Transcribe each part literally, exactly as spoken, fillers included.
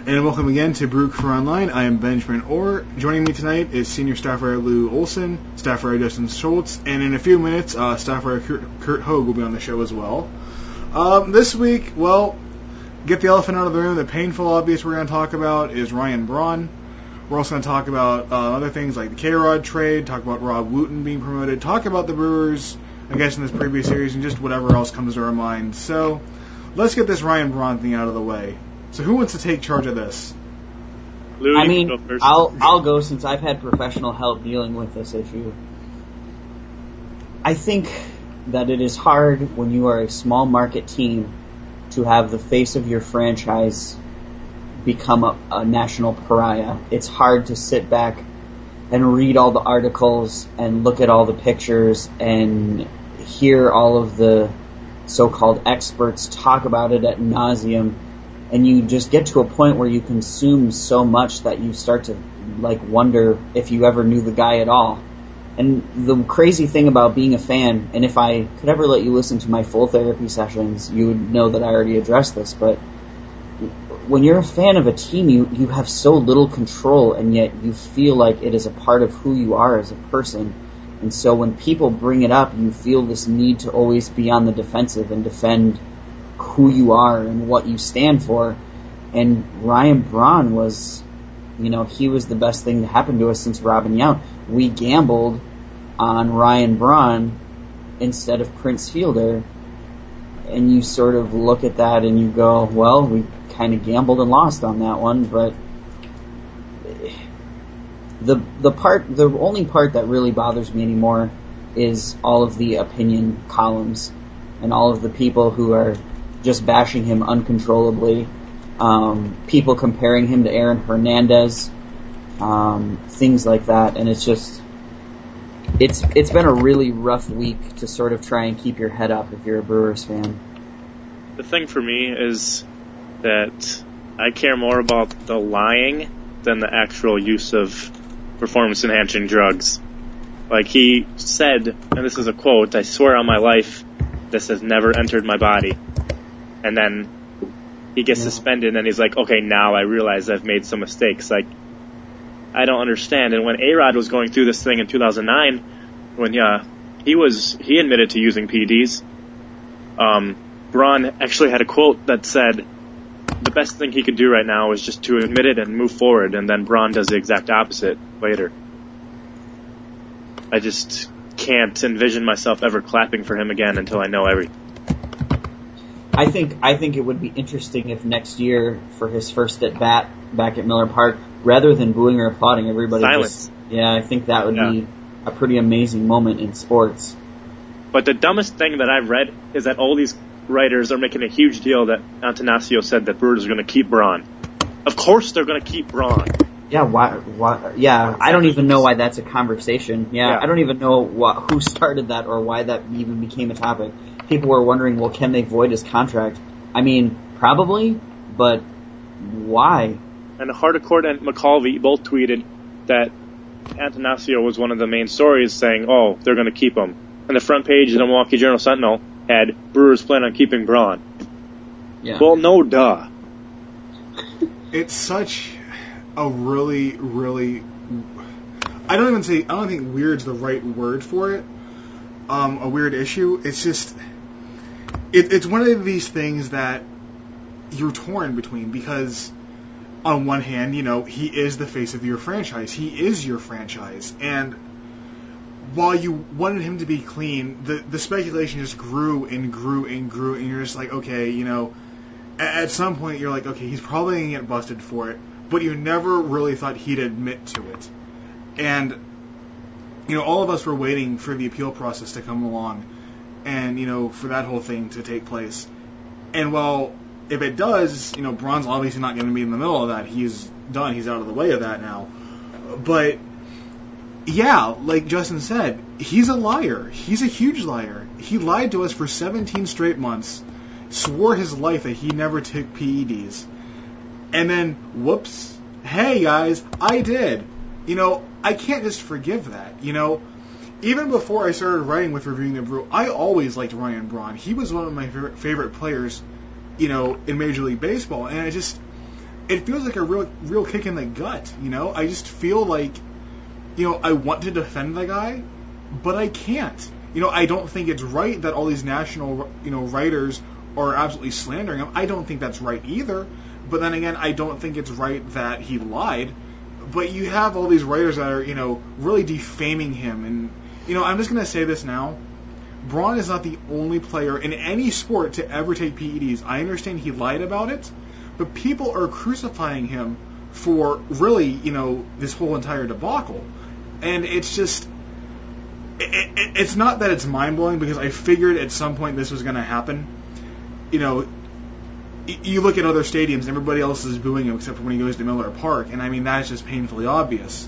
And welcome again to Brew Crew Online. I am Benjamin Orr. Joining me tonight is Senior Staff Writer Lou Olson, Staff Writer Justin Schultz, and in a few minutes, uh, Staff Writer Kurt, Kurt Hogue will be on the show as well. Um, this week, well, get the elephant out of the room. The painful obvious we're going to talk about is Ryan Braun. We're also going to talk about uh, other things like the K-Rod trade, talk about Rob Wooten being promoted, talk about the Brewers, I guess, in this previous series, and just whatever else comes to our mind. So, let's get this Ryan Braun thing out of the way. So who wants to take charge of this? Louis, I mean, I'll I'll go since I've had professional help dealing with this issue. I think that it is hard when you are a small market team to have the face of your franchise become a, a national pariah. It's hard to sit back and read all the articles and look at all the pictures and hear all of the so-called experts talk about it ad nauseum. And you just get to a point where you consume so much that you start to like wonder if you ever knew the guy at all. And the crazy thing about being a fan, and if I could ever let you listen to my full therapy sessions, you would know that I already addressed this, but when you're a fan of a team, you, you have so little control, and yet you feel like it is a part of who you are as a person. And so when people bring it up, you feel this need to always be on the defensive and defend who you are and what you stand for. And Ryan Braun was, you know, he was the best thing to happen to us since Robin Yount. We gambled on Ryan Braun instead of Prince Fielder, and you sort of look at that and you go, well, we kind of gambled and lost on that one. But the the part, the only part that really bothers me anymore is all of the opinion columns and all of the people who are just bashing him uncontrollably, um, people comparing him to Aaron Hernandez, um, things like that, and it's just, it's it's been a really rough week to sort of try and keep your head up if you're a Brewers fan. The thing for me is that I care more about the lying than the actual use of performance-enhancing drugs. Like he said, and this is a quote, "I swear on my life, this has never entered my body." And then he gets yeah. suspended, and he's like, okay, now I realize I've made some mistakes. Like, I don't understand. And when A-Rod was going through this thing in two thousand nine, when uh, he was, he admitted to using P E Ds, um, Braun actually had a quote that said, the best thing he could do right now is just to admit it and move forward, and then Braun does the exact opposite later. I just can't envision myself ever clapping for him again until I know everything. I think I think it would be interesting if next year, for his first at bat back at Miller Park, rather than booing or applauding, everybody Silence. just, yeah, I think that would yeah. be a pretty amazing moment in sports. But the dumbest thing that I've read is that all these writers are making a huge deal that Attanasio said that Brewers are going to keep Braun. Of course they're going to keep Braun. Yeah, why? Why? Yeah, I don't even know why that's a conversation. Yeah, yeah. I don't even know what, who started that or why that even became a topic. People were wondering, well, can they void his contract? I mean, probably, but why? And Hardicourt and McCalvy both tweeted that Attanasio was one of the main stories saying, oh, they're going to keep him. And the front page of the Milwaukee Journal-Sentinel had Brewers plan on keeping Braun. Yeah. Well, no duh. It's such a really, really, I don't even say, I don't think weird's the right word for it, um, a weird issue. It's just, it, it's one of these things that you're torn between, because on one hand, you know, he is the face of your franchise. He is your franchise. And while you wanted him to be clean, the, the speculation just grew and grew and grew, and you're just like, okay, you know, at, at some point you're like, okay, he's probably going to get busted for it, but you never really thought he'd admit to it. And, you know, all of us were waiting for the appeal process to come along and, you know, for that whole thing to take place. And while if it does, you know, Braun's obviously not going to be in the middle of that. He's done. He's out of the way of that now. But, yeah, like Justin said, he's a liar. He's a huge liar. He lied to us for seventeen straight months, swore his life that he never took P E Ds. And then, whoops, hey guys, I did. You know, I can't just forgive that. You know, even before I started writing with Reviewing the Brew, I always liked Ryan Braun. He was one of my favorite, favorite players, you know, in Major League Baseball. And I just, it feels like a real real kick in the gut. You know, I just feel like, you know, I want to defend the guy, but I can't. You know, I don't think it's right that all these national, you know, writers are absolutely slandering him. I don't think that's right either. But then again, I don't think it's right that he lied. But you have all these writers that are, you know, really defaming him. And, you know, I'm just going to say this now. Braun is not the only player in any sport to ever take P E Ds. I understand he lied about it, but people are crucifying him for really, you know, this whole entire debacle. And it's just, it, it, it's not that it's mind-blowing, because I figured at some point this was going to happen. You know, y- you look at other stadiums, everybody else is booing him except for when he goes to Miller Park, and I mean, that's just painfully obvious.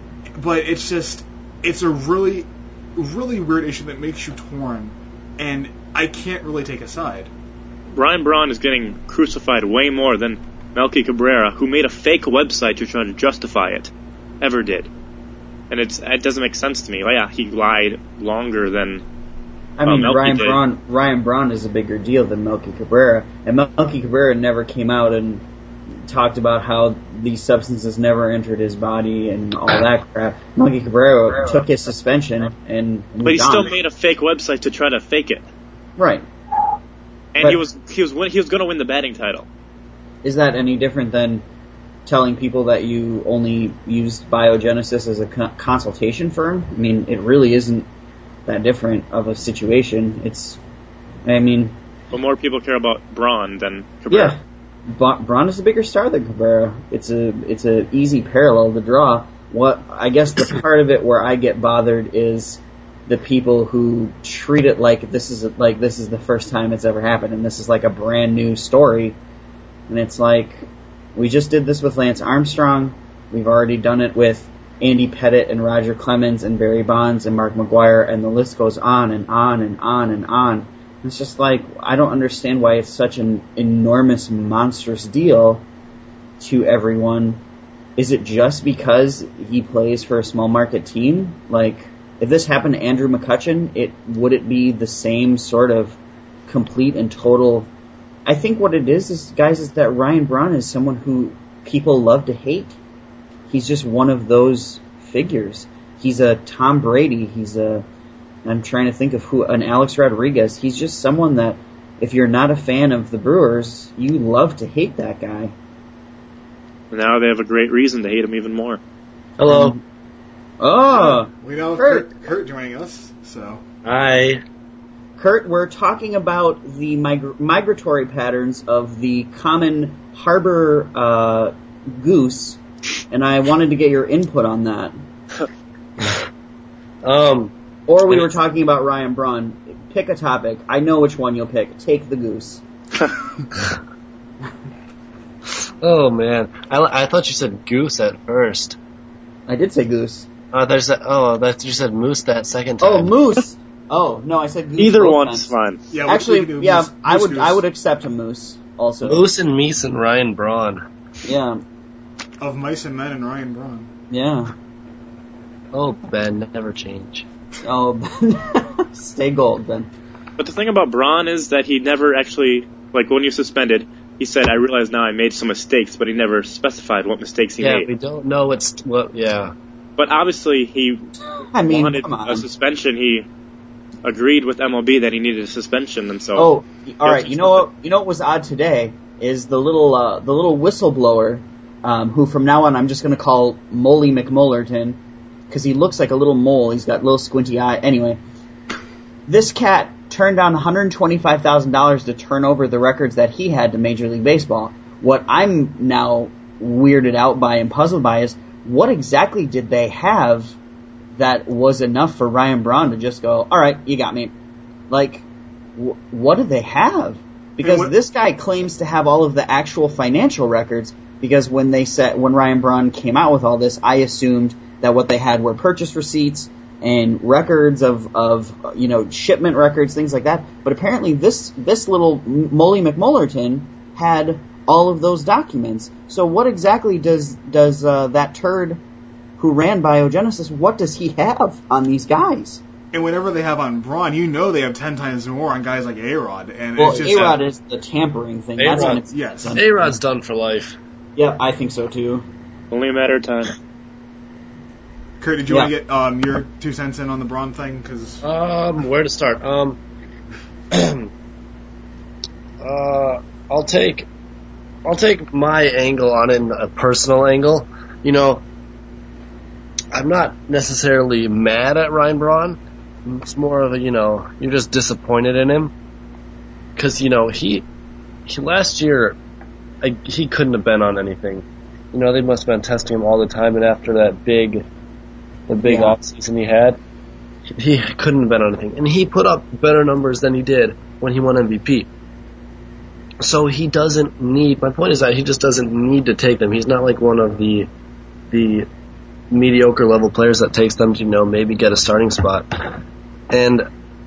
But it's just, it's a really, really weird issue that makes you torn, and I can't really take a side. Ryan Braun is getting crucified way more than Melky Cabrera, who made a fake website to try to justify it, ever did. And it's it doesn't make sense to me. Well, yeah, he lied longer than I mean, uh, Ryan did. Braun Ryan Braun is a bigger deal than Melky Cabrera, and Melky Cabrera never came out and talked about how these substances never entered his body and all that crap. Melky Cabrera took his suspension and moved But he still on. made a fake website to try to fake it. Right. And But- he was he was win, he was going to win the batting title. Is that any different than telling people that you only used Biogenesis as a co- consultation firm? I mean, it really isn't that different of a situation. It's, I mean... But more people care about Braun than Cabrera. Yeah. Ba- Braun is a bigger star than Cabrera. It's a it's a easy parallel to draw. What I guess the part of it where I get bothered is the people who treat it like this is like this is the first time it's ever happened, and this is like a brand new story. And it's like, we just did this with Lance Armstrong. We've already done it with Andy Pettitte and Roger Clemens and Barry Bonds and Mark McGwire, and the list goes on and on and on and on. It's just like, I don't understand why it's such an enormous, monstrous deal to everyone. Is it just because he plays for a small market team? Like, if this happened to Andrew McCutchen, it would it be the same sort of complete and total... I think what it is, is guys, is that Ryan Braun is someone who people love to hate. He's just one of those figures. He's a Tom Brady. He's a... I'm trying to think of who, an Alex Rodriguez. He's just someone that, if you're not a fan of the Brewers, you love to hate that guy. Now they have a great reason to hate him even more. Hello. Um, oh, We know Kurt. Kurt, Kurt joining us, so... Hi. Kurt, we're talking about the mig- migratory patterns of the common harbor uh, goose, and I wanted to get your input on that. Um. Or we were talking about Ryan Braun. Pick a topic. I know which one you'll pick. Take the goose. Oh man, I, I thought you said goose at first. I did say goose. Oh, there's a, oh, that you said moose that second Oh, time. moose. Oh no, I said goose. Either both one's times. fine. Yeah, we- we can Actually, do yeah, moose- I moose would goose. I would accept a moose also. Moose and Meese and Ryan Braun. Yeah, Of Mice and Men and Ryan Braun. yeah. Oh, Ben, never change. Oh, stay gold, Ben. But the thing about Braun is that he never actually, like when you suspended, he said, I realize now I made some mistakes, but he never specified what mistakes he Yeah, made. we don't know what's what. Yeah. But obviously he I mean, wanted come on. a suspension. He agreed with M L B that he needed a suspension, and so... Oh, all right. You know what? You know what was odd today is the little uh, the little whistleblower, um, who from now on I'm just going to call Moley McMullerton, because he looks like a little mole. He's got little squinty eye. Anyway, this cat turned down one hundred twenty-five thousand dollars to turn over the records that he had to Major League Baseball. What I'm now weirded out by and puzzled by is, what exactly did they have that was enough for Ryan Braun to just go, all right, you got me? Like, w- what did they have? Because what- this guy claims to have all of the actual financial records, because when they said, when Ryan Braun came out with all this, I assumed that what they had were purchase receipts and records of, of you know, shipment records, things like that. But apparently this, this little Moley McMullerton had all of those documents. So what exactly does, does uh, that turd who ran Biogenesis, what does he have on these guys? And whenever they have on Braun, you know they have ten times more on guys like A-Rod. And Well, it's just A-Rod is the tampering thing. That's when A-Rod, it's yes. done. A-Rod's done for life. Yeah, I think so too. Only a matter of time. Kurt, did you Yeah. want to get um, your two cents in on the Braun thing? Because Um, where to start? Um, uh, I'll take, I'll take my angle on it, a personal angle. You know, I'm not necessarily mad at Ryan Braun. It's more of a, you know, you're just disappointed in him. Cause, you know, he, he last year, I, he couldn't have been on anything. You know, they must have been testing him all the time, and after that big, the big Yeah. off season he had, he couldn't have been on anything. And he put up better numbers than he did when he won M V P. So he doesn't need, my point is that he just doesn't need to take them. He's not like one of the, the mediocre level players that takes them to, you know, maybe get a starting spot. And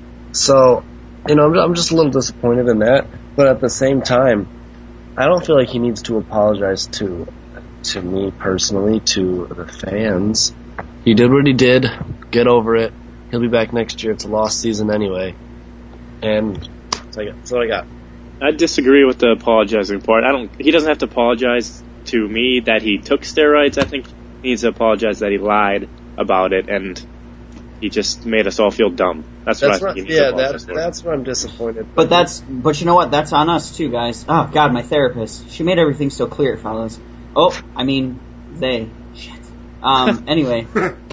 so, you know, I'm, I'm just a little disappointed in that. But at the same time, I don't feel like he needs to apologize to, to me personally, to the fans. He did what he did. Get over it. He'll be back next year. It's a lost season anyway. And that's what I got. That's what I got. I disagree with the apologizing part. I don't. He doesn't have to apologize to me that he took steroids. I think he needs to apologize that he lied about it and he just made us all feel dumb. That's, That's what I what, think he needs to yeah, apologize that's for. that's what I'm disappointed. But that's, but you know what? That's on us too, guys. Oh God, my therapist. She made everything so clear, fellas. Oh, I mean, they. Shit. Um. Anyway,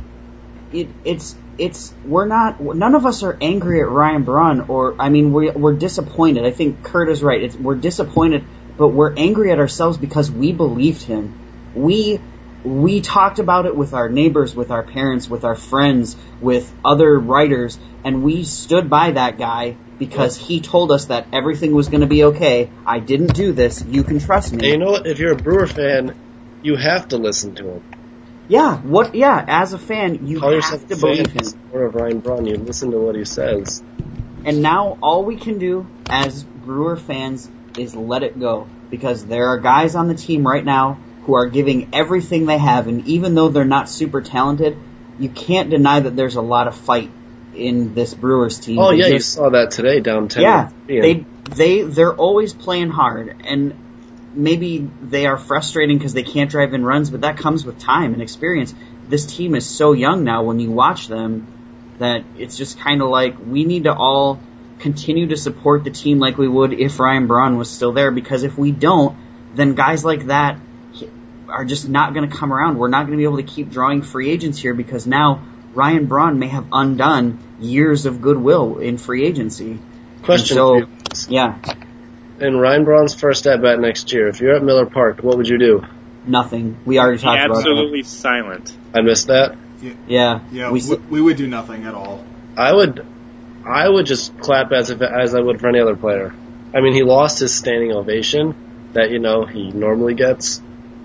it it's it's we're not. None of us are angry at Ryan Braun, or I mean, we we're disappointed. I think Kurt is right. It's, we're disappointed, but we're angry at ourselves because we believed him. We. We talked about it with our neighbors, with our parents, with our friends, with other writers, and we stood by that guy because he told us that everything was going to be okay. I didn't do this. You can trust And me. you know what? If you're a Brewer fan, you have to listen to him. Yeah, what? Yeah, as a fan, you Call have yourself to a believe fan him. supporter of Ryan Braun. You listen to what he says. And now all we can do as Brewer fans is let it go, because there are guys on the team right now who are giving everything they have, and even though they're not super talented, you can't deny that there's a lot of fight in this Brewers team. Oh They yeah, you just- saw that today downtown. Yeah, they they they're always playing hard, and maybe they are frustrating because they can't drive in runs, but that comes with time and experience. This team is so young now when you watch them that it's just kind of like we need to all continue to support the team like we would if Ryan Braun was still there, because if we don't, then guys like that are just not going to come around. We're not going to be able to keep drawing free agents here because now Ryan Braun may have undone years of goodwill in free agency. Question And for so, you. yeah, In Ryan Braun's first at bat next year, if you're at Miller Park, what would you do? nothing. We already talked about that. Absolutely silent. I missed that. Yeah, yeah, we, we, we would do nothing at all. I would, I would just clap as if as I would for any other player. I mean, he lost his standing ovation that you know he normally gets,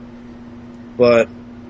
but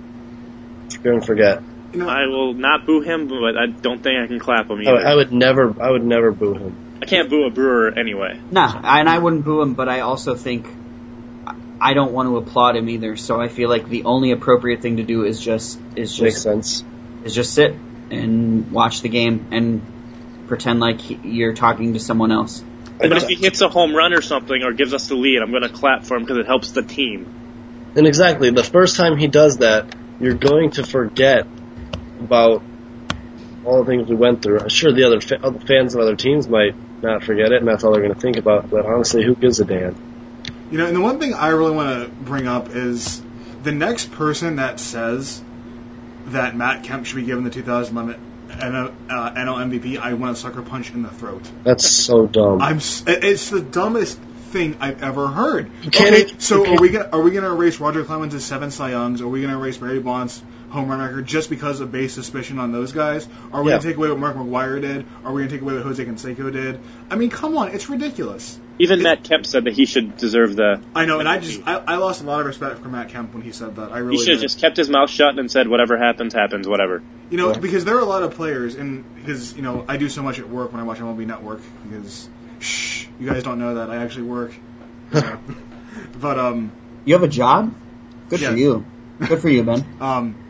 don't forget. You know, I will not boo him, but I don't think I can clap him I, either. I would never, I would never boo him. I can't boo a Brewer anyway. Nah, and I wouldn't boo him, but I also think I don't want to applaud him either. So I feel like the only appropriate thing to do is just is Makes just sense. is just sit and watch the game and pretend like he, you're talking to someone else. But if he hits a home run or something or gives us the lead, I'm going to clap for him because it helps the team. And exactly, the first time he does that, you're going to forget about all the things we went through. Sure, the other fa- other fans of other teams might not forget it, and that's all they're going to think about. But honestly, who gives a damn? You know, and the one thing I really want to bring up is the next person that says that Matt Kemp should be given the two thousand eleven N L M V P, I want a sucker punch in the throat. That's so dumb. I'm. s- It's the dumbest thing I've ever heard. You can't Okay, even- so you are can't- we gonna are we gonna erase Roger Clemens' seven Cy Youngs? Are we gonna erase Barry Bonds' home run record just because of base suspicion on those guys? Are we Yeah. gonna take away what Mark McGwire did? Are we gonna take away what Jose Canseco did? I mean, come on, it's ridiculous. Even Matt Kemp said that he should deserve the... I know, and I just I, I lost a lot of respect for Matt Kemp when he said that. I really He should have did. just kept his mouth shut and said whatever happens, happens, whatever. You know, Yeah. because there are a lot of players, and because you know I do so much at work when I watch M L B Network. Because shh, you guys don't know that I actually work. Uh, but um, You have a job? Good Yeah. for you. Good for you, Ben. um,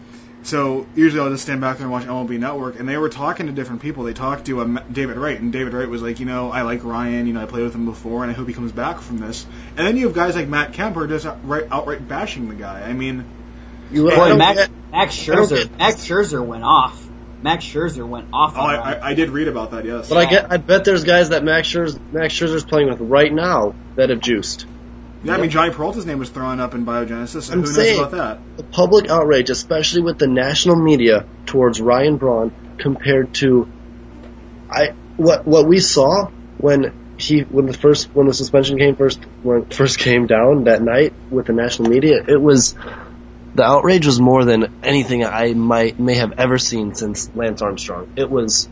So usually I'll just stand back there and watch M L B Network, and they were talking to different people. They talked to um, David Wright, and David Wright was like, you know, I like Ryan, you know, I played with him before, and I hope he comes back from this. And then you have guys like Matt Kemp who are just outright, outright bashing the guy. I mean, you boy, Max, Max Scherzer, Max Scherzer went off. Max Scherzer went off. Oh, I, I, I did read about that, yes. But I get, I bet there's guys that Max Scherzer, Max Scherzer's playing with right now that have juiced. Yeah, I mean, Johnny Peralta's name was thrown up in Biogenesis, so I'm who saying, knows about that? The public outrage, especially with the national media towards Ryan Braun, compared to I what what we saw when he when the first when the suspension came first when first came down that night with the national media, it was the outrage was more than anything I might may have ever seen since Lance Armstrong. It was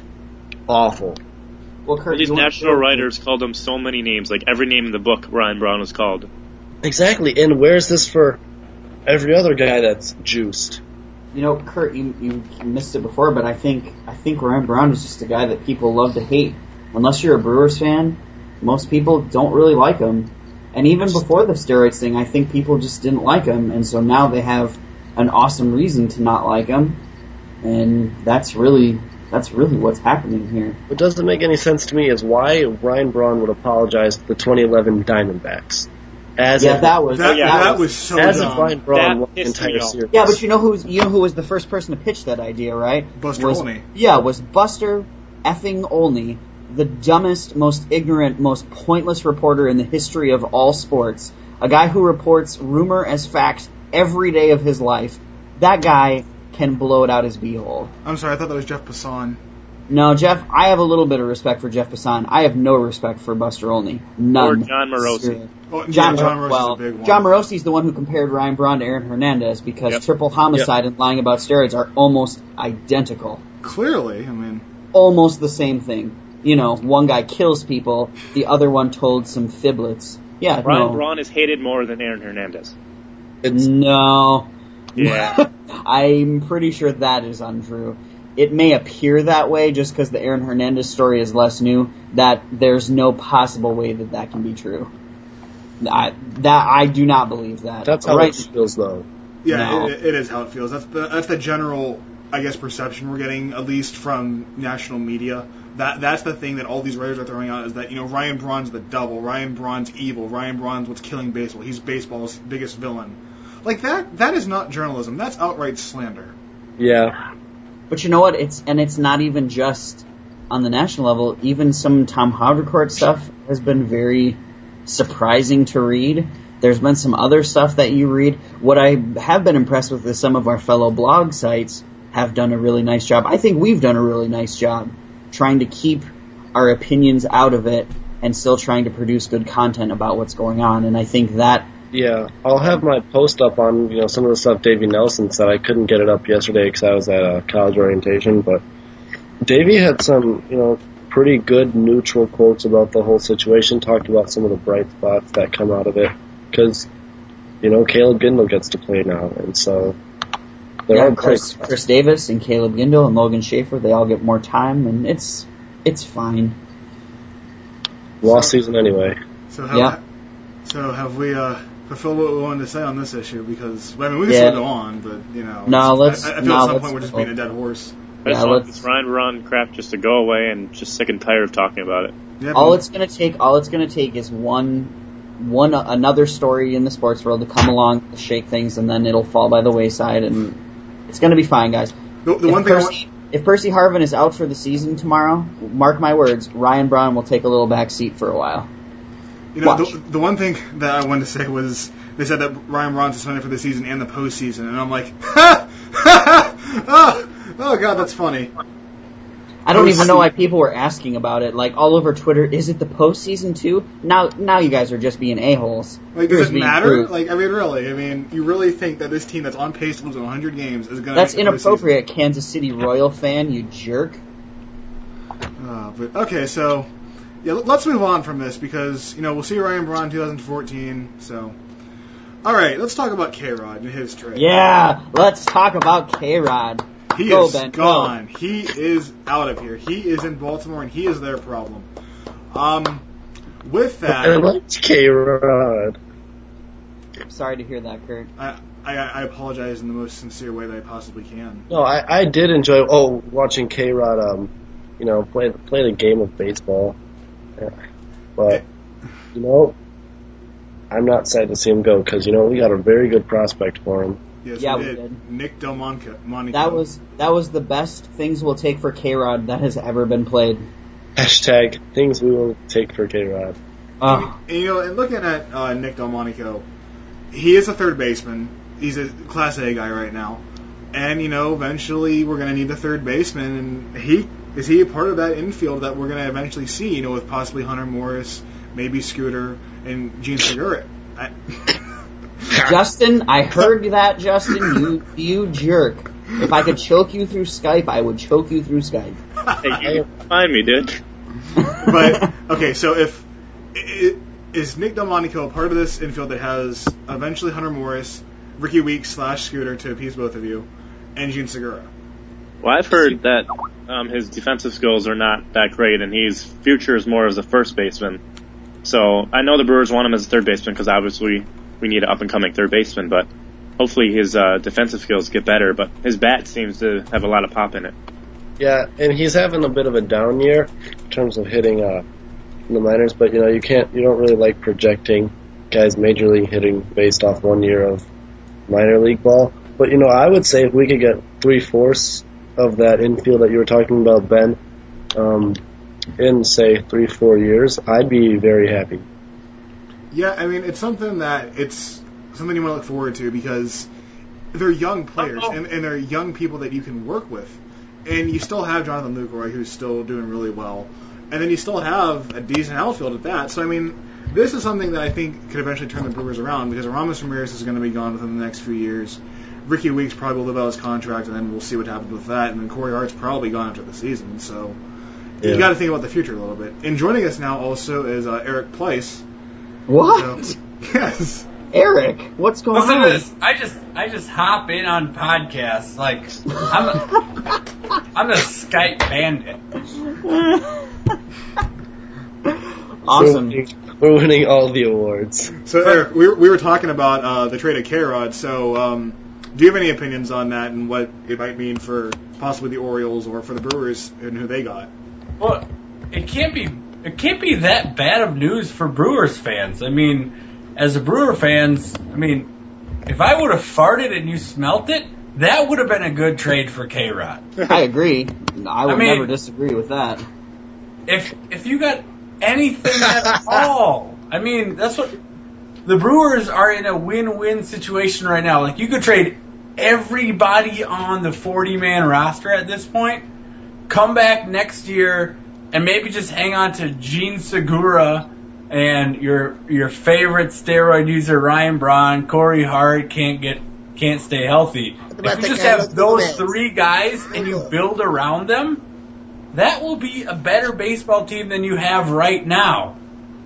awful. Well, Kurt, these national writers called him so many names, like every name in the book Ryan Braun was called. Exactly, and where's this for every other guy that's juiced? You know, Kurt, you, you missed it before, but I think I think Ryan Braun is just a guy that people love to hate. Unless you're a Brewers fan, most people don't really like him. And even before the steroids thing, I think people just didn't like him, and so now they have an awesome reason to not like him, and that's really... That's really what's happening here. What doesn't make any sense to me is why Ryan Braun would apologize to the twenty eleven Diamondbacks. As yeah, if, that was that, yeah, that, that was so as dumb. if Ryan Braun That won the pissed entire me off. series. Yeah, but you know who's you know who was the first person to pitch that idea, right? Buster was, Olney. Yeah, was Buster effing Olney, the dumbest, most ignorant, most pointless reporter in the history of all sports. A guy who reports rumor as fact every day of his life. That guy can blow it out his beehole. I'm sorry, I thought that was Jeff Passan. No, Jeff, I have a little bit of respect for Jeff Passan. I have no respect for Buster Olney. None. Or John Morosi. Well, John, yeah, John Morosi's well, a big one. John Morosi's the one who compared Ryan Braun to Aaron Hernandez because Yep. triple homicide and lying about steroids are almost identical. Clearly, I mean... Almost the same thing. You know, one guy kills people, the other one told some fiblets. Yeah, Ryan no. Braun is hated more than Aaron Hernandez. It's, No. Yeah. I'm pretty sure that is untrue. It may appear that way just because the Aaron Hernandez story is less new, that there's no possible way that that can be true. I, that I do not believe that. that's how right. it feels, though. Yeah, No. it, it is how it feels. That's the that's the general, I guess, perception we're getting, at least from national media. That that's the thing that all these writers are throwing out is that, you know, Ryan Braun's the double, Ryan Braun's evil, Ryan Braun's what's killing baseball. He's baseball's biggest villain. Like that that is not journalism. That's outright slander. Yeah. But you know what? It's and it's not even just on the national level. Even some Tom Haudricourt stuff has been very surprising to read. There's been some other stuff that you read. What I have been impressed with is some of our fellow blog sites have done a really nice job. I think we've done a really nice job trying to keep our opinions out of it and still trying to produce good content about what's going on. And I think that Yeah, I'll have my post up on, you know, some of the stuff Davey Nelson said. I couldn't get it up yesterday because I was at a college orientation, but Davey had some, you know, pretty good neutral quotes about the whole situation, talked about some of the bright spots that come out of it, because, you know, Caleb Gindel gets to play now, and so there yeah, are bright Chris, spots. Chris Davis and Caleb Gindel and Logan Schaefer, they all get more time, and it's it's fine. Lost season anyway. So have, Yeah. so have we uh, fulfilled what we wanted to say on this issue? Because, I mean, we can Yeah. still go on, but, you know. No, it's- let's- I, I feel no, at some let's- point we're just beating a dead horse. I just Yeah, want let's- this Ryan Braun crap just to go away and just sick and tired of talking about it. Yeah, All but- it's gonna take, all it's gonna take is one, one uh, another story in the sports world to come along, shake things, and then it'll fall by the wayside, and it's gonna be fine, guys. the, the if, one thing I Percy, want, if Percy Harvin is out for the season tomorrow, mark my words, Ryan Braun will take a little back seat for a while. you know, watch. the, the one thing that I wanted to say was they said that Ryan Braun's suspended for the season and the postseason, and I'm like, ha, ha, ha, oh, oh god, that's funny. I don't even know Postseason. why people were asking about it, like all over Twitter. Is it the postseason too? Now, now you guys are just being a holes. Like, does it matter? Like, I mean, really, I mean, you really think that this team that's on pace to lose one hundred games is going to That's make the inappropriate, Kansas City Royal fan, you jerk. postseason? Uh, but okay, so yeah, let- let's move on from this because you know we'll see Ryan Braun in twenty fourteen. So, all right, let's talk about K-Rod and his trade. Yeah, let's talk about K-Rod. He Go, is Ben, go. gone. He is out of here. He is in Baltimore, and he is their problem. Um, with And I that, liked K-Rod. Sorry to hear that, Kurt. I, I, I apologize in the most sincere way that I possibly can. No, I, I did enjoy oh watching K-Rod, um, you know, play play the game of baseball. Yeah. But you know, I'm not sad to see him go because you know we got a very good prospect for him. Yes, yeah, we we did. did. Nick Delmonico. That was that was the best things we'll take for K-Rod that has ever been played. Hashtag things we will take for K-Rod. Oh. And, you know, and looking at uh, Nick Delmonico, he is a third baseman. He's a Class A guy right now, and you know, eventually we're going to need a third baseman. And he is he a part of that infield that we're going to eventually see? You know, with possibly Hunter Morris, maybe Scooter, and Gene Segura. I, Justin, I heard that, Justin. You, you jerk. If I could choke you through Skype, I would choke you through Skype. Hey, you find me, dude. But okay, so if it, is Nick Delmonico a part of this infield that has eventually Hunter Morris, Ricky Weeks slash Scooter to appease both of you, and Gene Segura? Well, I've heard that um, his defensive skills are not that great, and his future is more as a first baseman. So I know the Brewers want him as a third baseman because obviously we need an up-and-coming third baseman, but hopefully his uh, defensive skills get better, but his bat seems to have a lot of pop in it. Yeah, and he's having a bit of a down year in terms of hitting uh, in the minors, but you know you can't, you don't really like projecting guys major league hitting based off one year of minor league ball. But you know, I would say if we could get three fourths of that infield that you were talking about, Ben, um, in say three, four years, I'd be very happy. Yeah, I mean, it's something that it's something you want to look forward to because they're young players and, and they're young people that you can work with. And you still have Jonathan Lucroy, who's still doing really well. And then you still have a decent outfield at that. So, I mean, this is something that I think could eventually turn the Brewers around because Aramis Ramirez is going to be gone within the next few years. Ricky Weeks probably will live out his contract, and then we'll see what happens with that. And then Corey Hart's probably gone after the season. So yeah. You got to think about the future a little bit. And joining us now also is uh, Eric Pleiss. What? So, yes. Eric, what's going Listen on? to this. I just I just hop in on podcasts like I'm a, I'm a Skype bandit. Awesome. We're winning, we're winning all the awards. So Eric, we were, we were talking about uh, the trade of K-Rod. So um, do you have any opinions on that and what it might mean for possibly the Orioles or for the Brewers and who they got? Well, it can't be it can't be that bad of news for Brewers fans. I mean. As a Brewer fans, I mean, if I would have farted and you smelt it, that would have been a good trade for K-Rod. I agree. I would I mean, never disagree with that. If if you got anything at all, I mean, that's what the Brewers are in a win-win situation right now. Like you could trade everybody on the forty-man roster at this point, come back next year, and maybe just hang on to Gene Segura. And your your favorite steroid user Ryan Braun, Corey Hart can't get can't stay healthy. If you just have those three guys and you build around them, that will be a better baseball team than you have right now.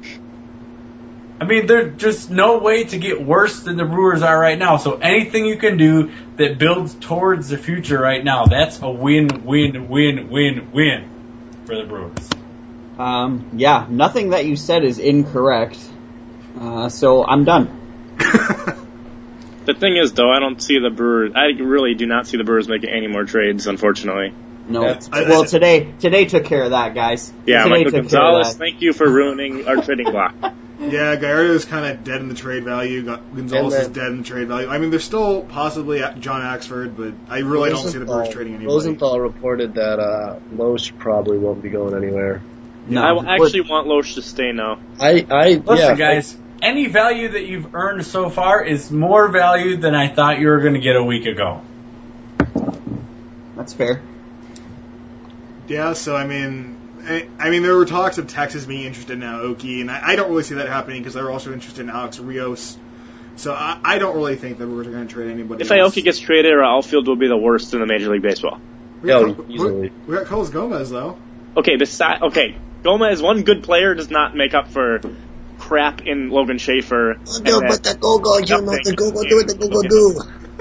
I mean, there's just no way to get worse than the Brewers are right now. So anything you can do that builds towards the future right now, that's a win, win, win, win, win for the Brewers. Um, yeah, nothing that you said is incorrect. Uh, so I'm done. The thing is, though, I don't see the Brewers. I really do not see the Brewers making any more trades, unfortunately. No. That's- Well, today today took care of that, guys. Yeah, today Michael took care of Gonzalez, that. thank you for ruining our trading block. Yeah, Gallardo's kind of dead in the trade value. Gonzalez And is then- dead in the trade value. I mean, there's still possibly John Axford, but I really don't see the Brewers trading anybody. Rosenthal reported that uh, Loesch probably won't be going anywhere. No, I will actually want Loesch to stay now. I, I Listen, yeah, guys, any value that you've earned so far is more value than I thought you were going to get a week ago. That's fair. Yeah, so I mean, I, I mean, there were talks of Texas being interested in Aoki, and I, I don't really see that happening because they're also interested in Alex Rios. So I, I don't really think the Brewers are going to trade anybody. If else. Aoki gets traded, our outfield will be the worst in the Major League Baseball. we got, Yeah, we, easily. we got Carlos Gomez though. Okay, besides, okay, Gomez, one good player does not make up for crap in Logan Schaefer. No, but the go-go, you know, the go-go do it, the go-go do.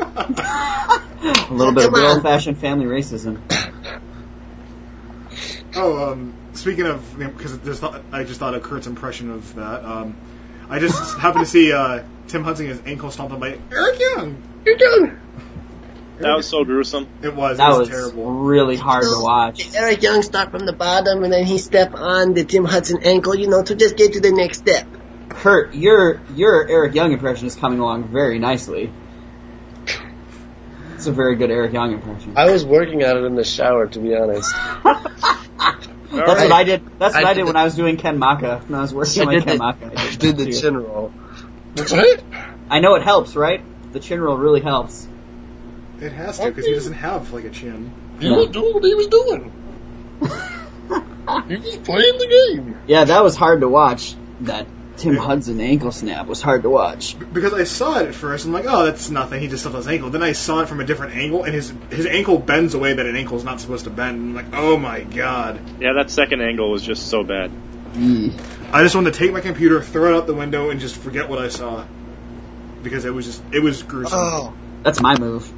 A little bit of good old-fashioned family racism. Oh, um, speaking of, because just thought, I just thought of Kurt's impression of that. Um, I just happened to see uh, Tim Hunting's ankle stomped on by Eric Young. You're done. That was so gruesome. It was. That it was, was terrible. really hard to watch. Eric Young start from the bottom and then he step on the Tim Hudson ankle, you know, to just get to the next step. Kurt, your your Eric Young impression is coming along very nicely. It's a very good Eric Young impression. I was working at it in the shower, to be honest. That's what I did. That's what I, I did did when the- I was doing Ken Maka. When I was working I on did Ken the- Maka, I I did, did that the too. chin roll. What? I know it helps, right? The chin roll really helps. It has to, because he doesn't have, like, a chin. He was doing what he was doing. He was playing the game. Yeah, that was hard to watch. That Tim Hudson ankle snap was hard to watch. B- Because I saw it at first, I'm like, oh, that's nothing, he just stuffed his ankle. Then I saw it from a different angle, and his his ankle bends a way that an ankle is not supposed to bend. And I'm like, oh my god. Yeah, that second angle was just so bad. I just wanted to take my computer, throw it out the window, and just forget what I saw. Because it was just, it was gruesome. Oh. That's my move.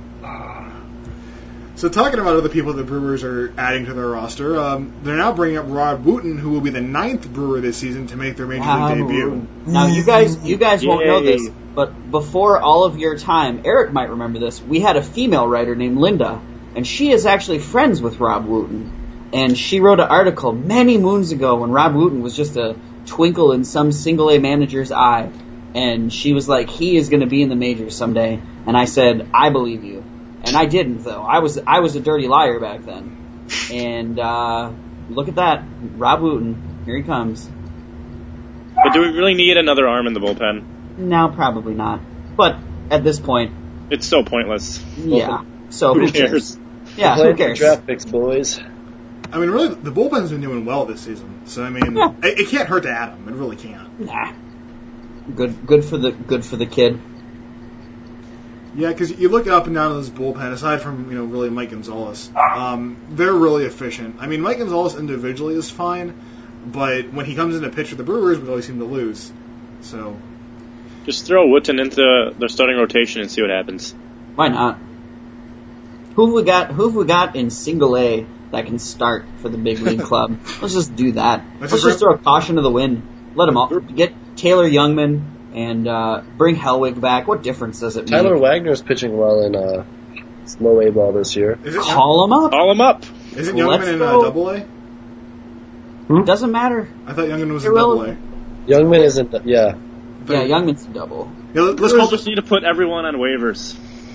So talking about other people the Brewers are adding to their roster, um, they're now bringing up Rod Wooten, who will be the ninth Brewer this season to make their major Wow. league debut. Now you guys, you guys won't know Yay. this, but before all of your time, Eric might remember this. We had a female writer named Linda, and she is actually friends with Rob Wooten. And she wrote an article many moons ago when Rob Wooten was just a twinkle in some single A manager's eye. And she was like, he is going to be in the majors someday. And I said, I believe you. And I didn't, though. I was I was a dirty liar back then. And uh, look at that. Rob Wooten. Here he comes. But do we really need another arm in the bullpen? No, probably not. But at this point, It's so pointless. yeah. So Who who cares? cares? Yeah, Playing who cares? Draft picks, boys. I mean, really, the bullpen's been doing well this season. So, I mean, Yeah. it, it can't hurt to add him. It really can't. Nah. Good, good for the good for the kid. Yeah, because you look up and down at this bullpen, aside from, you know, really Mike Gonzalez, um, they're really efficient. I mean, Mike Gonzalez individually is fine, but when he comes in to pitch for the Brewers, we always seem to lose. So, Just throw Wooten into their starting rotation and see what happens. Why not? Who have we got? Who have we got in single A that can start for the big league club? Let's just do that. Let's Let's, just just throw caution to the wind. Let them all get Taylor Youngman and uh, bring Hellwig back. What difference does it make? Tyler Wagner's pitching well in uh, slow A ball this year. is it, Call him up. Call him up. is it Let's Youngman in uh, go. Double A? Doesn't matter. I thought Youngman was in Double A. Irrelevant. Youngman isn't. Yeah. Yeah, Youngman's a double. Yeah, let- let's We'll call just need to put everyone on waivers.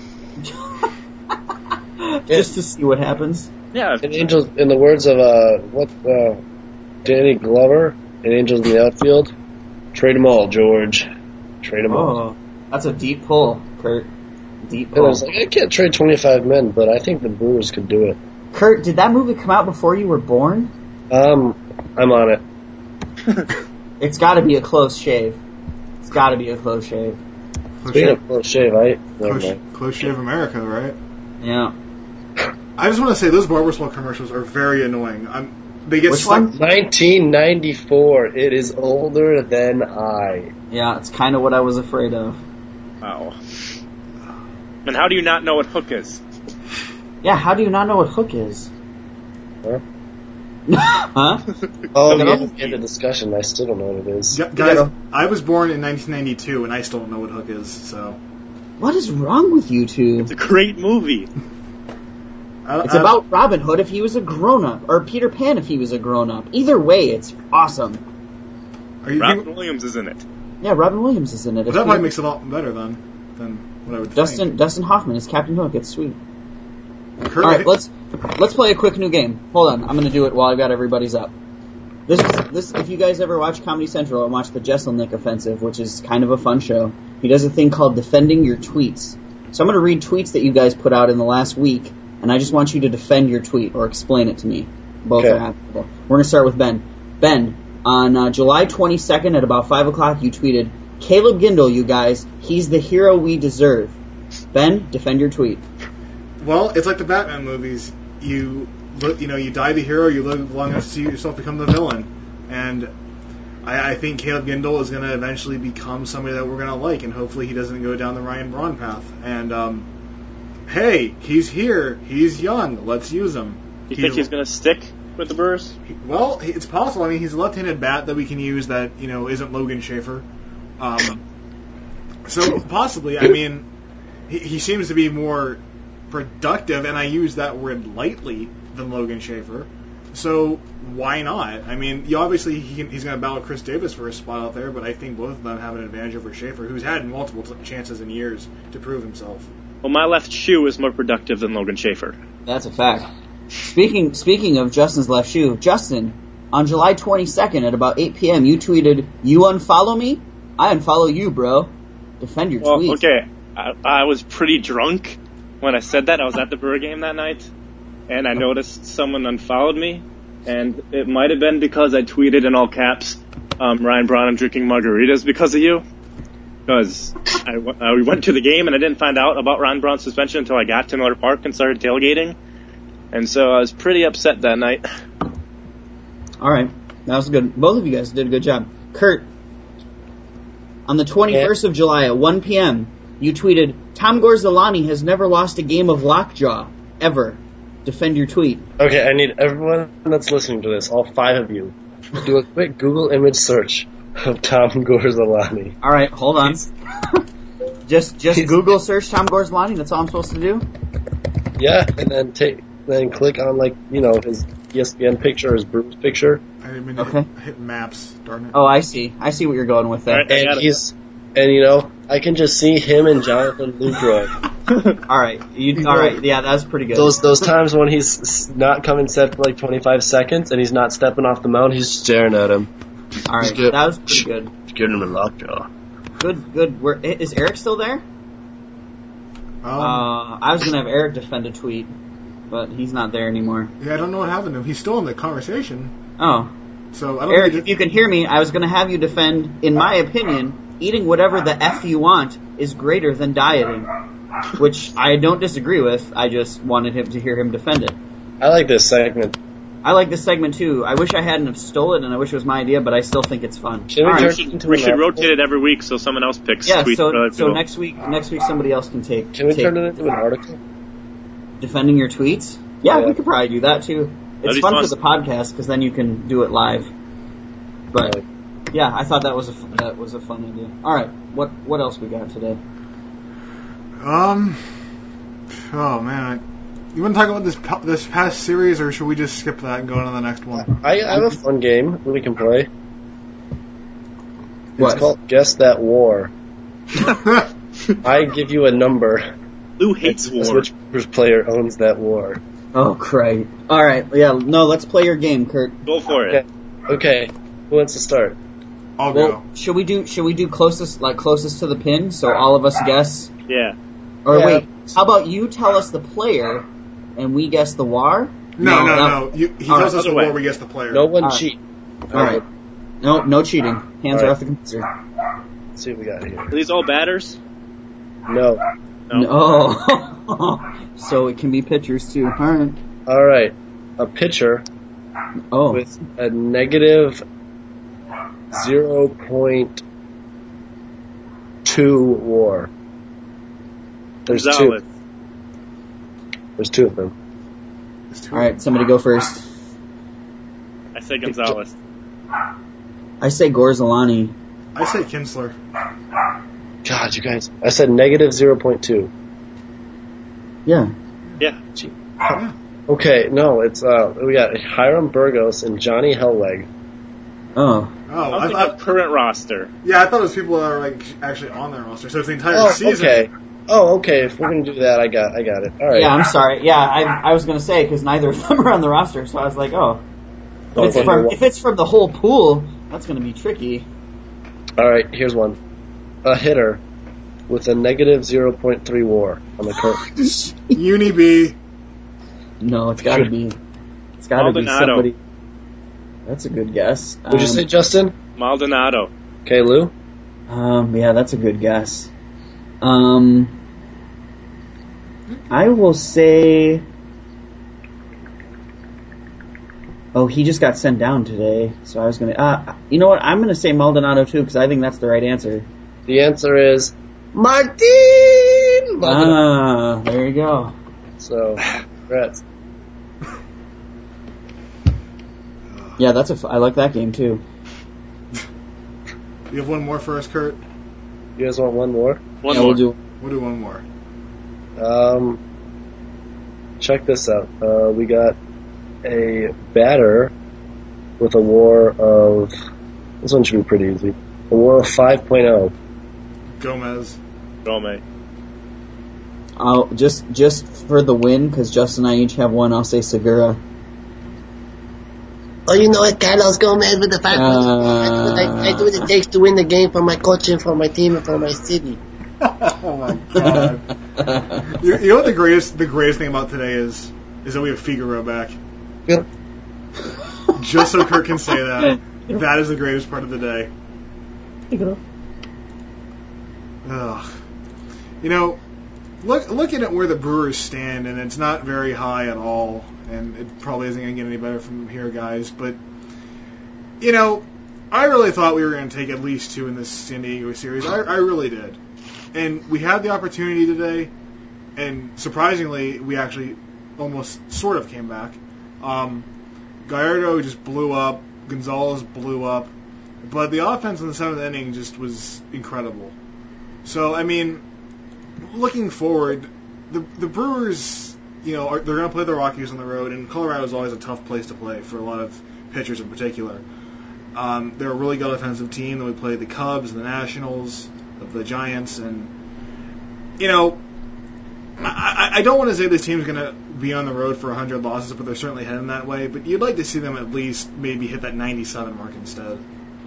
Just to see what happens. Yeah, In Angels, in the words of uh, what uh, Danny Glover in Angels in the Outfield, trade them all, George. Trade them all. Oh, that's a deep pull, Kurt. Deep And I pull. was like, I can't trade twenty-five men, but I think the Brewers could do it. Kurt, did that movie come out before you were born? Um, I'm on it. It's got to be a close shave. It's got to be a close shave. Close Speaking shave, of close shave, I never close, mind. close shave America, right? Yeah. I just want to say those Barbasol commercials are very annoying. I'm, they get Which stuck. one? nineteen ninety-four. It is older than I. Yeah, it's kind of what I was afraid of. wow. And how do you not know what Hook is? Yeah, how do you not know what Hook is? Huh? Huh? Oh, Look it yeah, up. we had the discussion. I still don't know what it is. Gu- Guys, I was born in nineteen ninety-two, and I still don't know what Hook is. So What is wrong with you two? It's a great movie. I, It's I- about Robin Hood if he was a grown-up, or Peter Pan if he was a grown-up. Either way, it's awesome. Are you, Robin Williams is in it. Yeah, Robin Williams is in it. well, If that he- probably makes it a lot better than than what I would Dustin think. Dustin Hoffman is Captain Hook. It's sweet. Kurt, All right, let's let's play a quick new game. Hold on, I'm going to do it while I've got everybody's up. This is this. If you guys ever watch Comedy Central and watch the Jesselnick Offensive, which is kind of a fun show, he does a thing called defending your tweets. So I'm going to read tweets that you guys put out in the last week, and I just want you to defend your tweet or explain it to me. Both Okay. are applicable. We're going to start with Ben. Ben, on uh, July twenty-second at about five o'clock, you tweeted, "Caleb Gindel, you guys, he's the hero we deserve." Ben, defend your tweet. well, it's like the Batman movies. You look, you know, you die the hero. You live long enough to see yourself become the villain, and I, I think Caleb Gindel is going to eventually become somebody that we're going to like, and hopefully he doesn't go down the Ryan Braun path. And um, hey, he's here. He's young. Let's use him. You think he's going to stick with the Brewers? Well, it's possible. I mean, he's a left-handed bat that we can use that, you know, isn't Logan Schaefer. Um, so possibly, I mean, he, he seems to be more productive, and I use that word lightly, than Logan Schaefer. So why not? I mean, you obviously he can, he's going to battle Chris Davis for a spot out there, but I think both of them have an advantage over Schaefer, who's had multiple t- chances in years to prove himself. Well, my left shoe is more productive than Logan Schaefer. That's a fact. Speaking speaking of Justin's left shoe, Justin, on July twenty-second at about eight p.m., you tweeted, "You unfollow me? I unfollow you, bro. Defend your Well, tweets." okay, I, I was pretty drunk when I said that. I was at the Brewer game that night, and I noticed someone unfollowed me, and it might have been because I tweeted in all caps, um, Ryan Braun, I'm drinking margaritas because of you. Because I, w- I went to the game and I didn't find out about Ryan Braun's suspension until I got to Miller Park and started tailgating. And so I was pretty upset that night. All right. That was good. Both of you guys did a good job. Kurt, on the twenty-first of July at one p.m., you tweeted, "Tom Gorzolani has never lost a game of Lockjaw, ever. Defend your tweet." Okay, I need everyone that's listening to this, all five of you, do a quick Google image search of Tom Gorzolani. All right, hold on. just just He's- Google search Tom Gorzolani. That's all I'm supposed to do? Yeah, and then take, then click on, like, you know, his E S P N picture, his Bruce picture, I didn't mean Okay. to hit, hit maps, darn it. Oh, I see. I see what you're going with there. All right. I got and it. he's, and you know, I can just see him and Jonathan Lucroy. All right. You, all right. Yeah, that's pretty good. Those those times when he's s- not coming set for like twenty-five seconds and he's not stepping off the mound, he's staring at him. all right. good. That was pretty good. Get him in lockjaw. Good, good. Where, is Eric still there? Um, Uh, I was going to have Eric defend a tweet, but he's not there anymore. yeah, I don't know what happened to him. He's still in the conversation, Oh. so I don't Eric, think if you can hear me, I was going to have you defend, in my opinion, eating whatever the F you want is greater than dieting, which I don't disagree with. I just wanted him to hear him defend it. I like this segment. I like this segment too. I wish I hadn't have stole it, and I wish it was my idea, but I still think it's fun. Should we All turn- right. We should, into we an should article? rotate it every week so someone else picks Yeah, tweets. so for other so people. next week next week somebody else can take. Can we take turn it into an article? defending your tweets? Yeah, Yeah. we could probably do that too. It's That'd be fun, fun. for the podcast because then you can do it live. But yeah, I thought that was a f- that was a fun idea. All right, what what else we got today? Um. Oh man, you want to talk about this pa- this past series, or should we just skip that and go on to the next one? I, I have a fun game we can play. It's What? called Guess That War. I give you a number. Lou hates It's war. which which player owns that war. Oh, great. All right, yeah, no, let's play your game, Kurt. Go for it. Okay. Okay, who wants to start? I'll go. Well, should we do should we do closest like closest to the pin so all of us guess? Yeah. Or Yeah. wait, how about you tell us the player and we guess the war? No, no, that- no. You, he All tells right, us the other way. war, we guess the player. No one All right. cheat. All right. No, no cheating. Hands All are right. off the computer. Let's see what we got here. Are these all batters? No. No. No. So it can be pitchers too. All right. All right. A pitcher Oh. with a negative zero point two war. There's Gonzalez. two. There's two of them. It's two. All right. Somebody go first. I say Gonzalez. I say Gorzolani. I say Kinsler. God, you guys. I said negative zero point two. Yeah. Yeah. Yeah. Okay, no, it's, uh, we got Hiram Burgos and Johnny Hellweg. Oh. Oh, I'll I think thought. of current roster. Yeah, I thought it was people that are like actually on their roster. So it's the entire Oh, season. okay. Oh, okay, if we're gonna do that, I got, I got it. Alright. Yeah, I'm sorry. Yeah, I I was gonna say because neither of them are on the roster, so I was like, oh. If Oh, it's okay. from if it's from the whole pool, that's gonna be tricky. Alright, here's one. A hitter with a negative zero point three war on the current. Uni B. No, it's gotta be. It's gotta be Maldonado. somebody. That's a good guess. Would you Um, say Justin? Maldonado. Okay, Lou? Um, yeah, that's a good guess. Um, I will say. Oh, he just got sent down today, so I was gonna. Uh, you know what? I'm gonna say Maldonado too because I think that's the right answer. The answer is Martin! Maldonado. Ah, there you go. So, congrats. Yeah, that's a. F- I like that game too. You have one more for us, Kurt? You guys want one more? One yeah, more. we'll do. We'll do one more. Um, check this out. Uh, we got a batter with a war of. This one should be pretty easy. A war of five point oh. Gomez. Gomez. I'll just just for the win, because Justin and I each have one. I'll say Segura. Oh, you know what, Carlos Gomez with the five. Uh, I, I do what it takes to win the game for my coach and for my team and for my city. Oh my god! you, you know what the greatest the greatest thing about today is is that we have Figueroa back. Yep. Just so Kurt can say that. That is the greatest part of the day. Ugh. You know, look looking at where the Brewers stand, and it's not very high at all, and it probably isn't going to get any better from here, guys. But you know, I really thought we were going to take at least two in this San Diego series. I, I really did. And we had the opportunity today, and surprisingly, we actually almost sort of came back. Um, Gallardo just blew up. Gonzalez blew up. But the offense in the seventh inning just was incredible. So, I mean, looking forward, the the Brewers, you know, are, they're going to play the Rockies on the road, and Colorado is always a tough place to play for a lot of pitchers in particular. Um, they're a really good offensive team. Then we play the Cubs and the Nationals, the Giants, and you know, I, I don't want to say this team's going to be on the road for one hundred losses, but they're certainly heading that way. But you'd like to see them at least maybe hit that ninety-seven mark instead.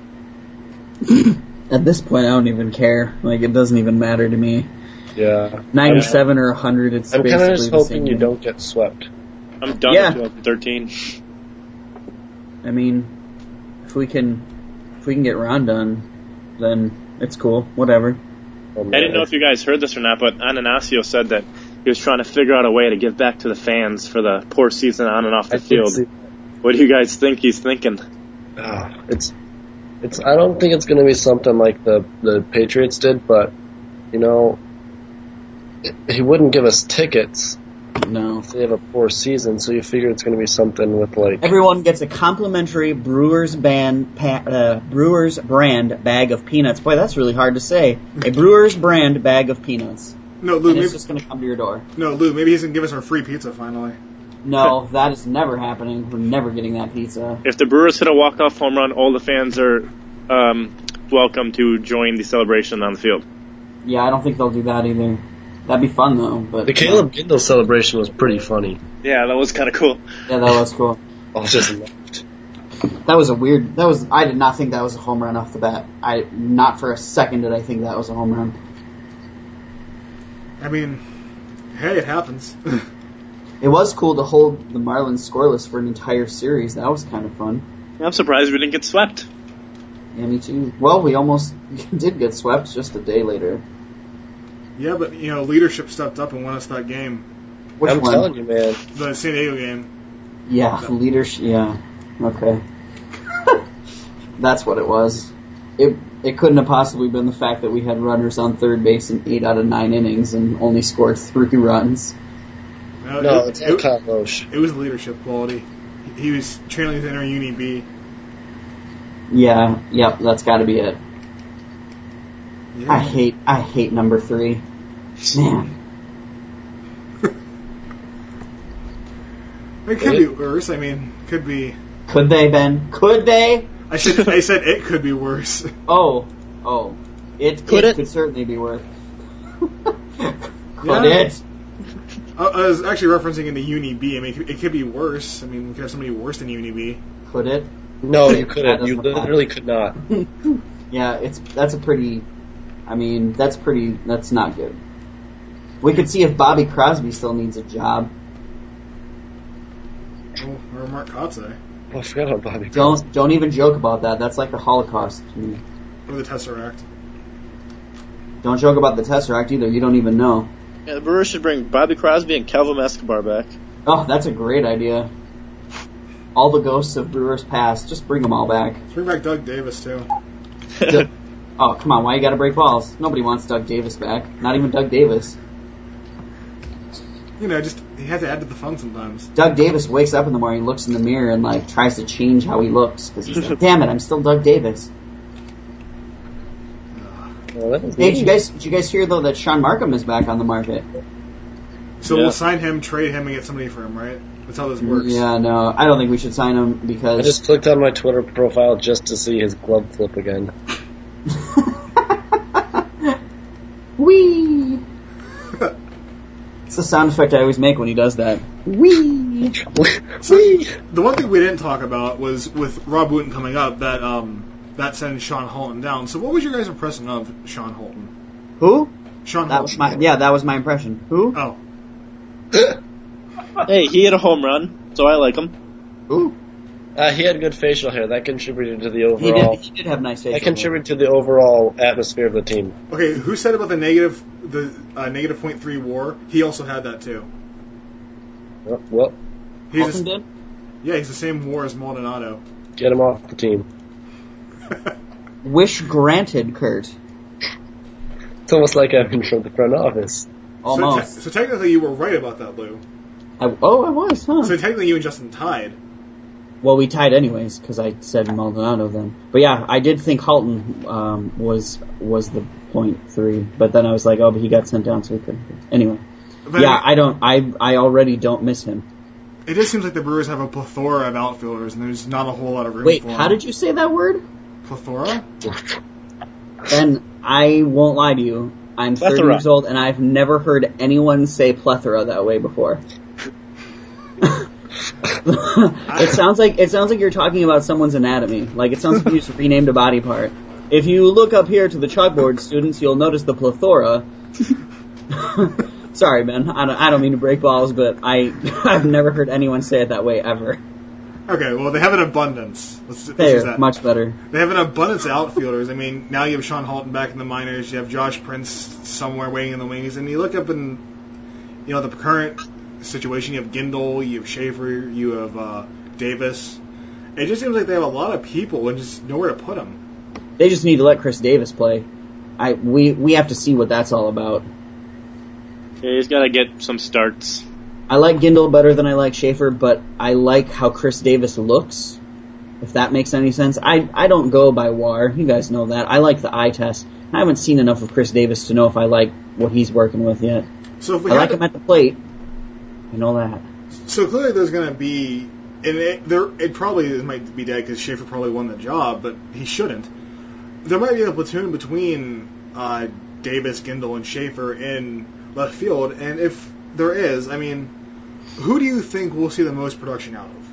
At this point, I don't even care. Like, it doesn't even matter to me. Yeah. ninety-seven or one hundred, it's I'm basically kind of just the hoping same you game. don't get swept. I'm done Yeah. with twenty thirteen. I mean, if we can, if we can get Ron done, then it's cool. Whatever. I didn't know if you guys heard this or not, but Ananasio said that he was trying to figure out a way to give back to the fans for the poor season on and off the I did field. see- What do you guys think he's thinking? Ah, it's, it's. I don't think it's going to be something like the the Patriots did, but you know, it, he wouldn't give us tickets No. if they have a poor season. So you figure it's going to be something with like. Everyone gets a complimentary Brewers band, pa- uh, Brewers brand bag of peanuts. Boy, that's really hard to say. A Brewers brand bag of peanuts. No, Lou, And maybe, it's just going to come to your door. no, Lou, maybe he's going to give us our free pizza finally. No, that is never happening. We're never getting that pizza. If the Brewers hit a walk-off home run, all the fans are um, welcome to join the celebration on the field. Yeah, I don't think they'll do that either. That'd be fun though. But The Caleb Gindel celebration was pretty funny. Yeah, that was kind of cool. yeah, that was cool. I was just laughed. That was a weird. That was. I did not think that was a home run off the bat. I not for a second did I think that was a home run. I mean, hey, it happens. It was cool to hold the Marlins scoreless for an entire series. That was kind of fun. I'm surprised we didn't get swept. Yeah, me too. Well, we almost did get swept just a day later. Yeah, but, you know, leadership stepped up and won us that game. Which I'm one? telling you, man. The San Diego game. Yeah, leadership. Yeah, okay. That's what it was. It it couldn't have possibly been the fact that we had runners on third base in eight out of nine innings and only scored three runs. No, No, it, it's it, Kyle Roche. it was leadership quality. He was trailing to enter Uni B. Yeah, yep, that's got to be it. Yeah. I hate I hate number three. Man, It could be worse. I mean, could be. could they, Ben? Could they? I should. I said it could be worse. Oh, oh, it Could it it? could certainly be worse. Could Yeah. it? I, I was actually referencing into Uni B. I mean, it could, it could be worse. I mean, we could have somebody worse than Uni B. Could it? No, you That couldn't. doesn't You matter. literally could not. Yeah, it's that's a pretty. I mean, that's pretty. That's not good. We could see if Bobby Crosby still needs a job. Oh, or Mark Kotze. Oh, I forgot about Bobby. Don't don't even joke about that. That's like the Holocaust to me. Or the Tesseract. Don't joke about the Tesseract either. You don't even know. Yeah, the Brewers should bring Bobby Crosby and Calvin Escobar back. Oh, that's a great idea. All the ghosts of Brewers past, just bring them all back. Let's bring back Doug Davis, too. Oh, come on, why you gotta break balls? Nobody wants Doug Davis back. Not even Doug Davis. You know, just, he had to add to the fun sometimes. Doug Davis wakes up in the morning, looks in the mirror, and like tries to change how he looks because he's like, "Damn it, I'm still Doug Davis." Oh, that was Hey, did neat. you guys did you guys hear though that Sean Markham is back on the market? So Yeah. we'll sign him, trade him, and get somebody for him, right? That's how this works. Yeah, no, I don't think we should sign him because I just clicked on my Twitter profile just to see his glove flip again. Wee. It's the sound effect I always make when he does that. Wee. So, the one thing we didn't talk about was with Rob Wooten coming up, that um, that sends Sean Holton down. So what was your guys' impression of Sean Holton? Who? Sean That Holton. was my yeah. That was my impression. Who? Oh. Hey, he hit a home run, so I like him. Who? Uh, he had good facial hair. That contributed to the He overall. did. He did have nice facial That hair. contributed to the overall atmosphere of the team. Okay, who said about the negative the uh, negative point three WAR? He also had that too. Well, well, He's Holton the- did. yeah, he's the same WAR as Maldonado. get him off the team. Wish granted, Kurt. It's almost like I'm from the front office. Almost. So, te- so technically, you were right about that, Lou. I, oh, I was, huh? So technically, you and Justin tied. Well, we tied anyways because I said Maldonado then. But yeah, I did think Halton um, was was the point three, but then I was like, oh, but he got sent down, so we couldn't. Anyway, But yeah, I don't. I I already don't miss him. It just seems like the Brewers have a plethora of outfielders, and there's not a whole lot of room Wait, for how them. did you say that word? Plethora? And I won't lie to you. I'm thirty Plethora. years old, and I've never heard anyone say plethora that way before. It sounds like it sounds like you're talking about someone's anatomy. Like it sounds like you just renamed a body part. If you look up here to the chalkboard, students, you'll notice the plethora. Sorry, man. I don't, I don't mean to break balls, but I I've never heard anyone say it that way ever. Okay, well, they have an abundance. Let's, let's use There, that. much better. They have an abundance of outfielders. I mean, now you have Sean Halton back in the minors. You have Josh Prince somewhere waiting in the wings. And you look up in, you know, the current situation. You have Gindel, you have Schaefer, you have uh, Davis. It just seems like they have a lot of people and just nowhere to put them. They just need to let Chris Davis play. I we we have to see what that's all about. Yeah, he's got to get some starts. I like Gindel better than I like Schaefer, but I like how Chris Davis looks, if that makes any sense. I, I don't go by W A R. You guys know that. I like the eye test. I haven't seen enough of Chris Davis to know if I like what he's working with yet. So if we I had like to- him at the plate. I know that. So clearly there's going to be, and it, there, it probably might be dead because Schaefer probably won the job, but he shouldn't. There might be a platoon between uh, Davis, Gindel, and Schaefer in left field, and if there is, I mean, who do you think we'll see the most production out of?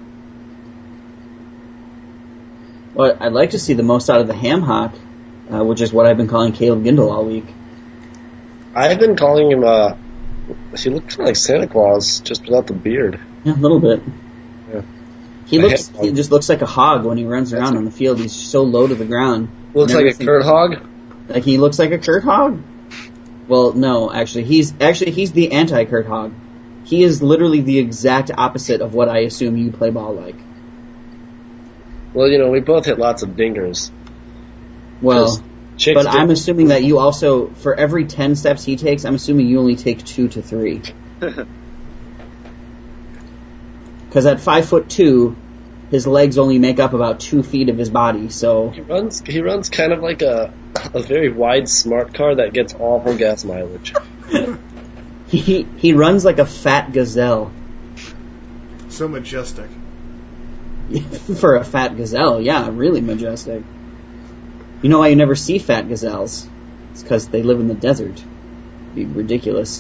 Well, I'd like to see the most out of the ham hock, uh, which is what I've been calling Caleb Gindel all week. I've been calling him, uh, he looks like Santa Claus, just without the beard. Yeah, a little bit. Yeah. He The looks. ham He hog. just looks like a hog when he runs around on the field. He's so low to the ground. Looks And like a everything- Kurt Hog. Like he looks like a Kurt Hog? Well, no, actually, he's actually he's the anti-Kurt Hog. He is literally the exact opposite of what I assume you play ball like. Well, you know, we both hit lots of dingers. Well, Chicks but do- I'm assuming that you also, for every ten steps he takes, I'm assuming you only take two to three. Because at five foot two, his legs only make up about two feet of his body. So He runs. He runs kind of like a a very wide smart car that gets awful gas mileage. he he runs like a fat gazelle. So majestic. For a fat gazelle, yeah, really majestic. You know why you never see fat gazelles? It's because they live in the desert. It'd be ridiculous.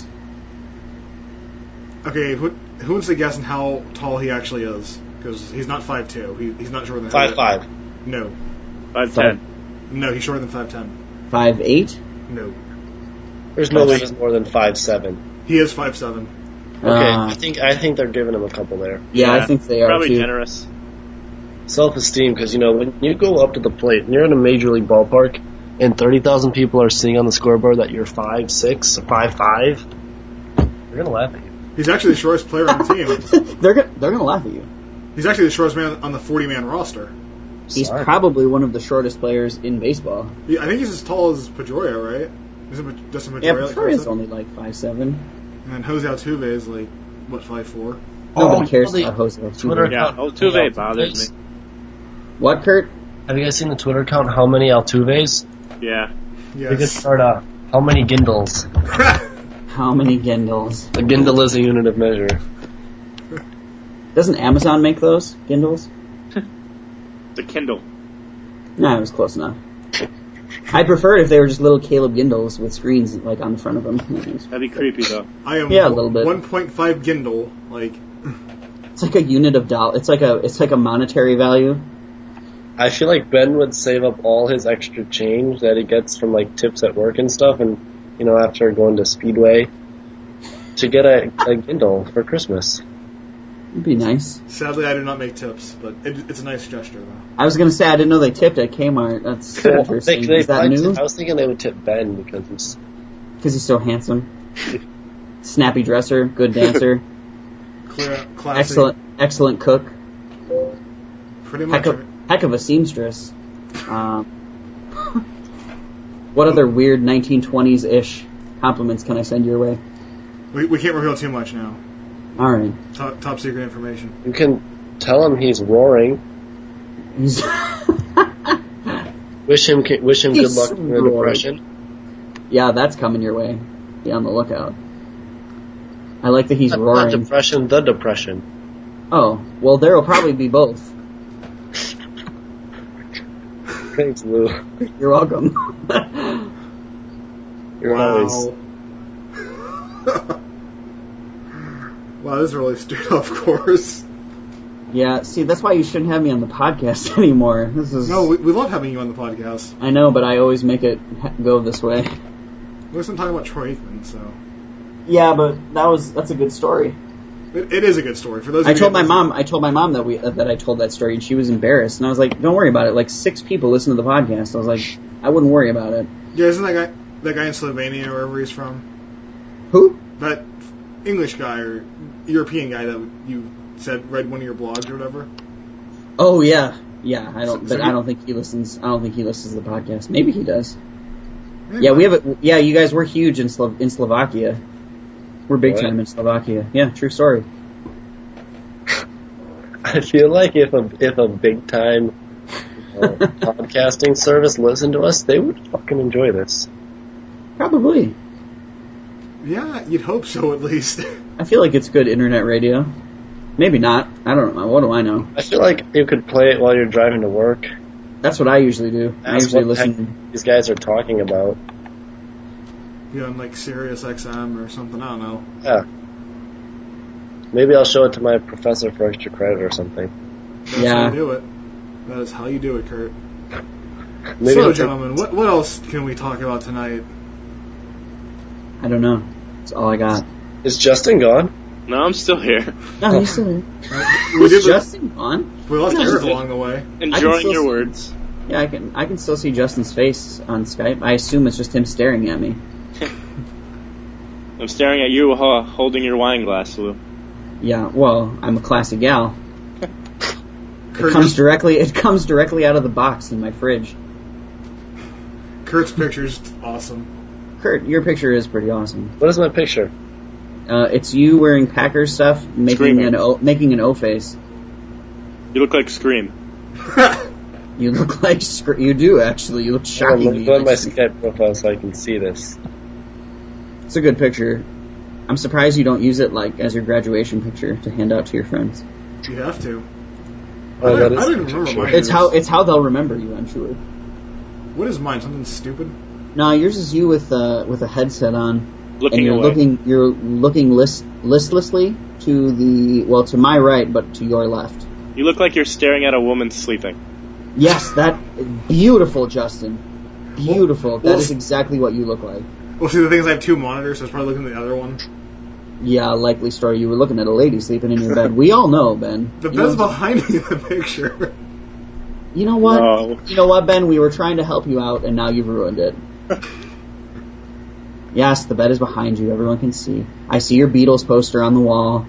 Okay, who, who wants to guess on how tall he actually is? Because he's not five two. He, he's not shorter than Five five. No. five ten. No, he's shorter than five ten. Five eight? No. There's no way he's more than five seven. He is five seven. Okay, Uh, I think I think they're giving him a couple there. yeah, I think they are Probably too. generous. Self-esteem, because you know when you go up to the plate and you're in a major league ballpark, and thirty thousand people are seeing on the scoreboard that you're five six or five five, they're gonna laugh at you. He's actually the shortest player on the team. they're go- they're gonna laugh at you. He's actually the shortest man on the forty man roster. He's Sorry. probably one of the shortest players in baseball. He, I think he's as tall as Pedroia, right? Isn't Justin Yeah, Pedroia? Petroria's only like five seven. And Jose Altuve is like what five four? Nobody Oh, cares the about Jose Altuve. Twitter Yeah, account- Altuve bothers me. What, Kurt? Have you guys seen the Twitter account? How many Altuves? Yeah. We could Yes. start uh, how many Gindels? How many Gindles? A Gindle is a unit of measure. Doesn't Amazon make those Gindles? The Kindle. No, it was close enough. I prefer it if they were just little Caleb Gindles with screens like on the front of them. That'd be creepy though. I am Yeah, a little bit. one point five Gindle. Like, It's like a unit of doll. It's like a it's like a monetary value. I feel like Ben would save up all his extra change that he gets from like tips at work and stuff, and you know after going to Speedway, to get a, a Gindle for Christmas. It'd be nice. sadly, I do not make tips, but it, it's a nice gesture, though. I was gonna say I didn't know they tipped at Kmart. That's so interesting. They- they Is that probably- new? I was thinking they would tip Ben because he's Because he's so handsome. Snappy dresser, good dancer, Clear, classy. excellent excellent cook, Pretty much. heck of, heck of a seamstress. Um, what other weird nineteen twenties-ish compliments can I send your way? We, we can't reveal too much now. All right. Top, top secret information. you can tell him he's roaring. He's Wish him wish him good He's luck in the roaring. depression. yeah, that's coming your way. Be on the lookout. I like that he's Not, not roaring. depression, the depression. Oh, well, there will probably be both. Thanks, Lou. You're welcome. You're wow. always Wow, this is really straight off course. Yeah, see, that's why you shouldn't have me on the podcast anymore. This is No, we, we love having you on the podcast. I know, but I always make it ha- go this way. We wasn't talking about Troy Aikman, so Yeah, but that was that's a good story. it, it is a good story. For those, I of you told my who- mom. I told my mom that we uh, that I told that story, and she was embarrassed. And I was like, "Don't worry about it." Like six people listen to the podcast. I was like, "I wouldn't worry about it." Yeah, isn't that guy that guy in Slovenia, or wherever he's from? Who? That English guy or European guy that you said read one of your blogs or whatever. Oh yeah, yeah. I don't. So- so but you- I don't think he listens. I don't think he listens to the podcast. Maybe he does. Yeah, Yeah, we have a. Yeah, you guys were huge in Slo- in Slovakia. We're big What? time in Slovakia. Yeah, true story. I feel like if a if a big time uh, podcasting service listened to us, they would fucking enjoy this. Probably. Yeah, you'd hope so at least. I feel like it's good internet radio. Maybe not. I don't know. What do I know? I feel like you could play it while you're driving to work. That's what I usually do. I That's usually what the listen. heck these guys are talking about. You know, on like Sirius X M or something. I don't know. Yeah. Maybe I'll show it to my professor for extra credit or something. That's Yeah. how you do it. That is how you do it, Kurt. Maybe so, I'll take- gentlemen, what what else can we talk about tonight? I don't know. That's all I got. Is Justin gone? No, I'm still here. No, he's still there. We Is did. Justin on? We lost No, Eric he's- along the way. Enjoying still your see- words. Yeah, I can. I can still see Justin's face on Skype. I assume it's just him staring at me. I'm staring at you uh, holding your wine glass, Lou. Yeah. Well, I'm a classy gal. It Kurt, comes directly. It comes directly out of the box in my fridge. Kurt's picture's awesome. Kurt, your picture is pretty awesome. What is my picture? Uh, it's you wearing Packers stuff, making Screaming. an o, making an O face. You look like Scream. You look like Scr- you do actually. You look Hold on, let shockingly. me go on my like- Skype profile so I can see this. It's a good picture. I'm surprised you don't use it like as your graduation picture to hand out to your friends. You have to. Oh, I that don't- is I don't a even remember picture. mine. It's how it's how they'll remember you. I'm sure. What is mine? Something stupid? No, yours is you with uh, with a headset on, Looking and you're away. looking you're looking list, listlessly to the well to my right, but to your left. You look like you're staring at a woman sleeping. Yes, that beautiful, Justin. Beautiful. That well- is exactly what you look like. Well, see, the thing is, I have two monitors, so I was probably looking at the other one. Yeah, likely story. You were looking at a lady sleeping in your bed. We all know, Ben. The You bed's know- behind me in the picture. You know what? No. You know what, Ben? We were trying to help you out, and now you've ruined it. Yes, the bed is behind you. Everyone can see. I see your Beatles poster on the wall.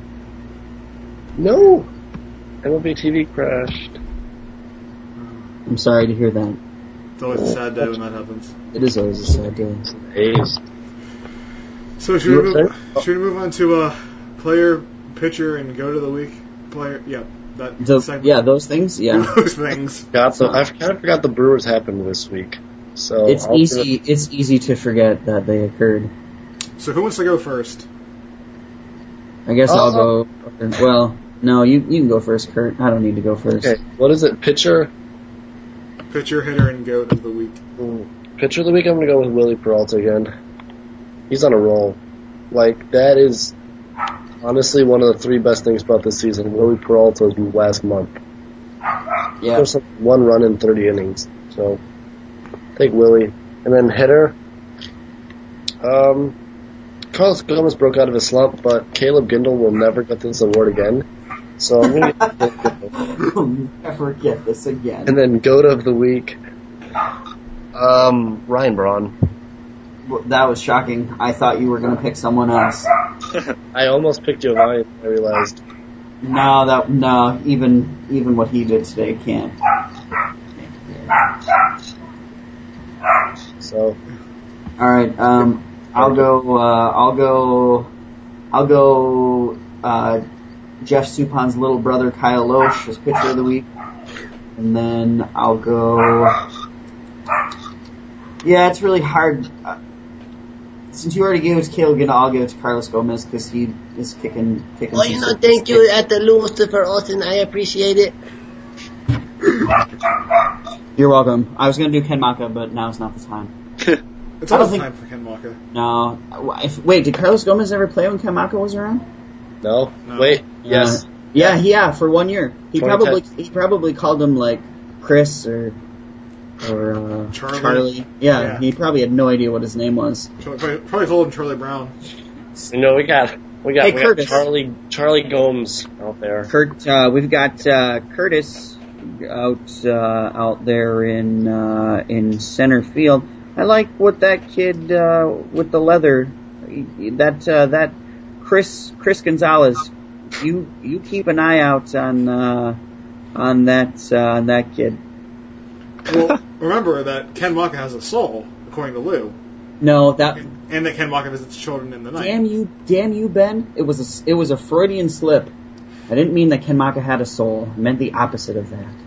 No! M L B T V crashed. I'm sorry to hear that. It's always a sad day when that happens. It is always a sad day. A's. So should You we, were move, should we move on to uh, player, pitcher, and go to the week? Player, yeah, that The, segment. yeah, those things. Yeah, Those things. Got the, I kind of forgot the Brewers happened this week. So it's I'll easy. It's easy to forget that they occurred. So who wants to go first? I guess Uh, I'll go. Well, no, you you can go first, Kurt. I don't need to go first. Okay, what is it? Pitcher? Pitcher, hitter, and goat of the week. Ooh. Pitcher of the week, I'm going to go with Willie Peralta again. He's on a roll. Like, that is honestly one of the three best things about this season. Willie Peralta's last month. Yeah. There's one run in thirty innings. So, take Willie. And then hitter. Um, Carlos Gomez broke out of his slump, but Caleb Gindel will never get this award again. So I'm going to We'll never get this again. And then goat of the week. Um, Ryan Braun. That was shocking. I thought you were going to pick someone else. I almost picked Giovanni, I realized. No, that no. Even even what he did today can't. So, All right. Um, I'll go. Uh, I'll go. I'll go. Uh, Jeff Supan's little brother Kyle Loesch as pitcher of the week, and then I'll go. Yeah, it's really hard. Uh, since you already gave us Caleb Gindel, I'll give it to Carlos Gomez because he is kicking. kicking Well, some you know, circles. thank you at the Lewis for Austin. I appreciate it. You're welcome. I was going to do Ken Maka, but now's not the time. It's I don't almost think- time for Ken Maka. No. If, wait, did Carlos Gomez ever play when Ken Maka was around? no? No. Wait, yes. Uh, yeah, yeah, for one year. He twenty ten. probably he probably called him like Chris or or uh, Charlie. Yeah, Yeah. he probably had no idea what his name was. Probably, probably told him Charlie Brown. You know, we got, we got, Hey, we got Curtis. Charlie, Charlie Gomes out there. Kurt, uh, we've got uh, Curtis out uh, out there in uh, in center field. I like what that kid uh, with the leather. That uh, that Chris Chris Gonzalez. You you keep an eye out on uh, on that uh, on that kid. Well, remember that Ken Maka has a soul, according to Lou, No, that and that Ken Maka visits children in the night. damn you, damn you, Ben. It was a, it was a Freudian slip. I didn't mean that Ken Maka had a soul. I meant the opposite of that.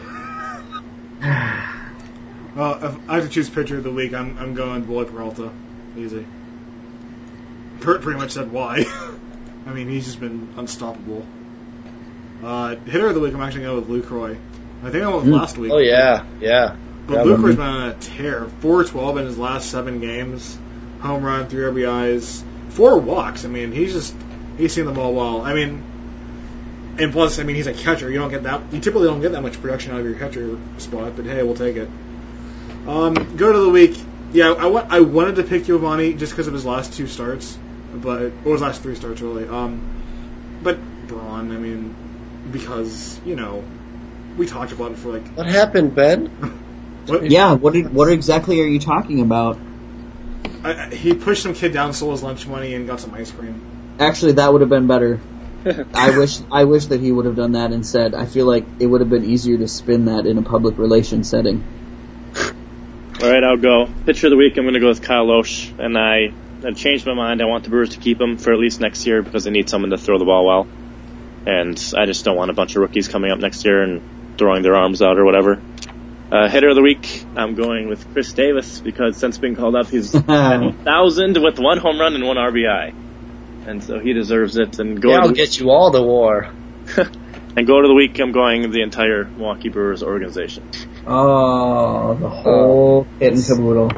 Well, if I have to choose pitcher of the week, I'm I'm going Willie Peralta. Easy. Kurt pretty much said why. I mean, he's just been unstoppable. Uh, hitter of the week, I'm actually going with Lucroy. I think I went with Mm. last week. Oh, yeah, yeah. But Yeah, Lucroy's but- been on a tear. four twelve in his last seven games. Home run, three R B Is, four walks. I mean, he's just, he's seen the ball well. I mean, and plus, I mean, he's a catcher. You don't get that, you typically don't get that much production out of your catcher spot, but hey, we'll take it. Um, go to the week. Yeah, I, wa- I wanted to pick Giovanni just because of his last two starts, but, or his last three starts, really. Um, but Braun, I mean, because, you know, we talked about it for like, What happened, Ben? what? Yeah, what did, what exactly are you talking about? I, I- he pushed some kid down, stole his lunch money, and got some ice cream. Actually, that would have been better. I wish I wish that he would have done that instead. I feel like it would have been easier to spin that in a public relations setting. All right, I'll go. Pitcher of the week, I'm going to go with Kyle Loesch, and I, I changed my mind. I want the Brewers to keep him for at least next year because they need someone to throw the ball well. And I just don't want a bunch of rookies coming up next year and throwing their arms out or whatever. Uh, hitter of the week, I'm going with Chris Davis because since being called up, he's at one thousand with one home run and one R B I. And so he deserves it. And go Yeah, to I'll the, get you all to war. and go to the week, I'm going the entire Milwaukee Brewers organization. Oh, the whole kit and caboodle.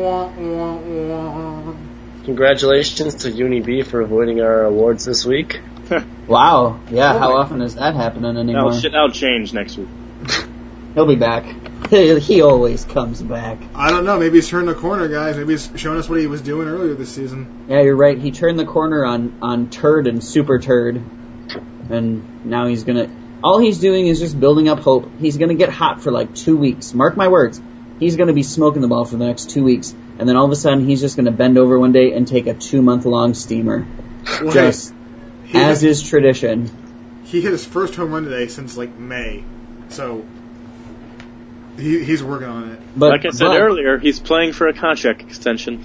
Congratulations to Uni B for avoiding our awards this week. Wow. Yeah, how often is that happening anymore? Now, shit, I'll change next week. He'll be back. He, he always comes back. I don't know. Maybe he's turned the corner, guys. Maybe he's showing us what he was doing earlier this season. Yeah, you're right. He turned the corner on, on Turd and Super Turd. And now he's going to... All he's doing is just building up hope. He's going to get hot for like two weeks. Mark my words. He's going to be smoking the ball for the next two weeks. And then all of a sudden, he's just going to bend over one day and take a two-month-long steamer. Well, Just he, as hit, is tradition. he hit his first home run today since like May, so he, he's working on it. But, like I said but earlier, he's playing for a contract extension.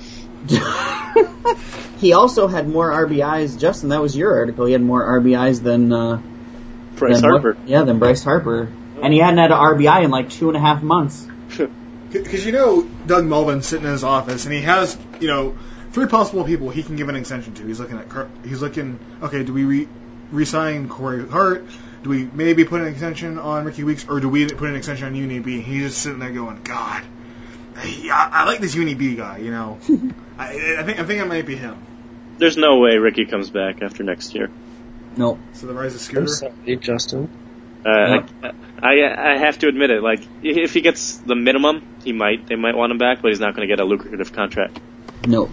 he also had more R B Is. Justin, that was your article. He had more R B Is than... Uh, Bryce than Harper. What, yeah, than Bryce Harper. And he hadn't had an R B I in like two and a half months. Because you know Doug Melvin's sitting in his office, and he has, you know, three possible people he can give an extension to. He's looking at. Car- he's looking. Okay, do we re- re-sign Corey Hart? Do we maybe put an extension on Ricky Weeks, or do we put an extension on Uni B? He's just sitting there going, God, I, I like this Uni B guy. You know, I, I think I think it might be him. There's no way Ricky comes back after next year. Nope. So the rise of I'm Scooter. sorry, Justin. Uh, I, I I have to admit it. Like, if he gets the minimum, he might. They might want him back, but he's not going to get a lucrative contract. Nope.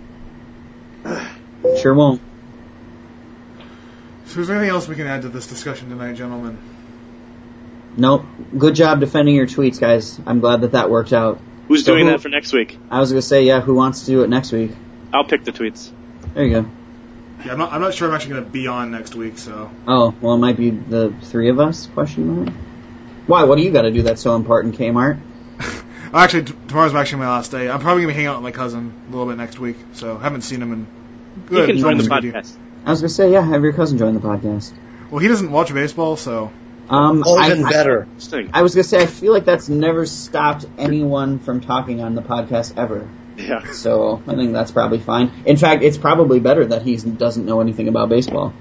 Sure won't. So is there anything else we can add to this discussion tonight, gentlemen? Nope. Good job defending your tweets, guys. I'm glad that that worked out. Who's So doing who- that for next week? I was gonna say, yeah, who wants to do it next week? I'll pick the tweets. There you go. Yeah, I'm not. I'm not sure I'm actually going to be on next week. So Oh, well, it might be the three of us? Question mark. Why? What do you got to do that's so important, Kmart? actually, t- tomorrow's actually my last day. I'm probably going to be hanging out with my cousin a little bit next week. So haven't seen him in. You can join the almost a good podcast. I was gonna say, yeah, have your cousin join the podcast. year. Well, he doesn't watch baseball, so Um, Oh, I, even I- better. Interesting. I was gonna say, I feel like that's never stopped anyone from talking on the podcast ever. Yeah. So I think that's probably fine. In fact, it's probably better that he doesn't know anything about baseball.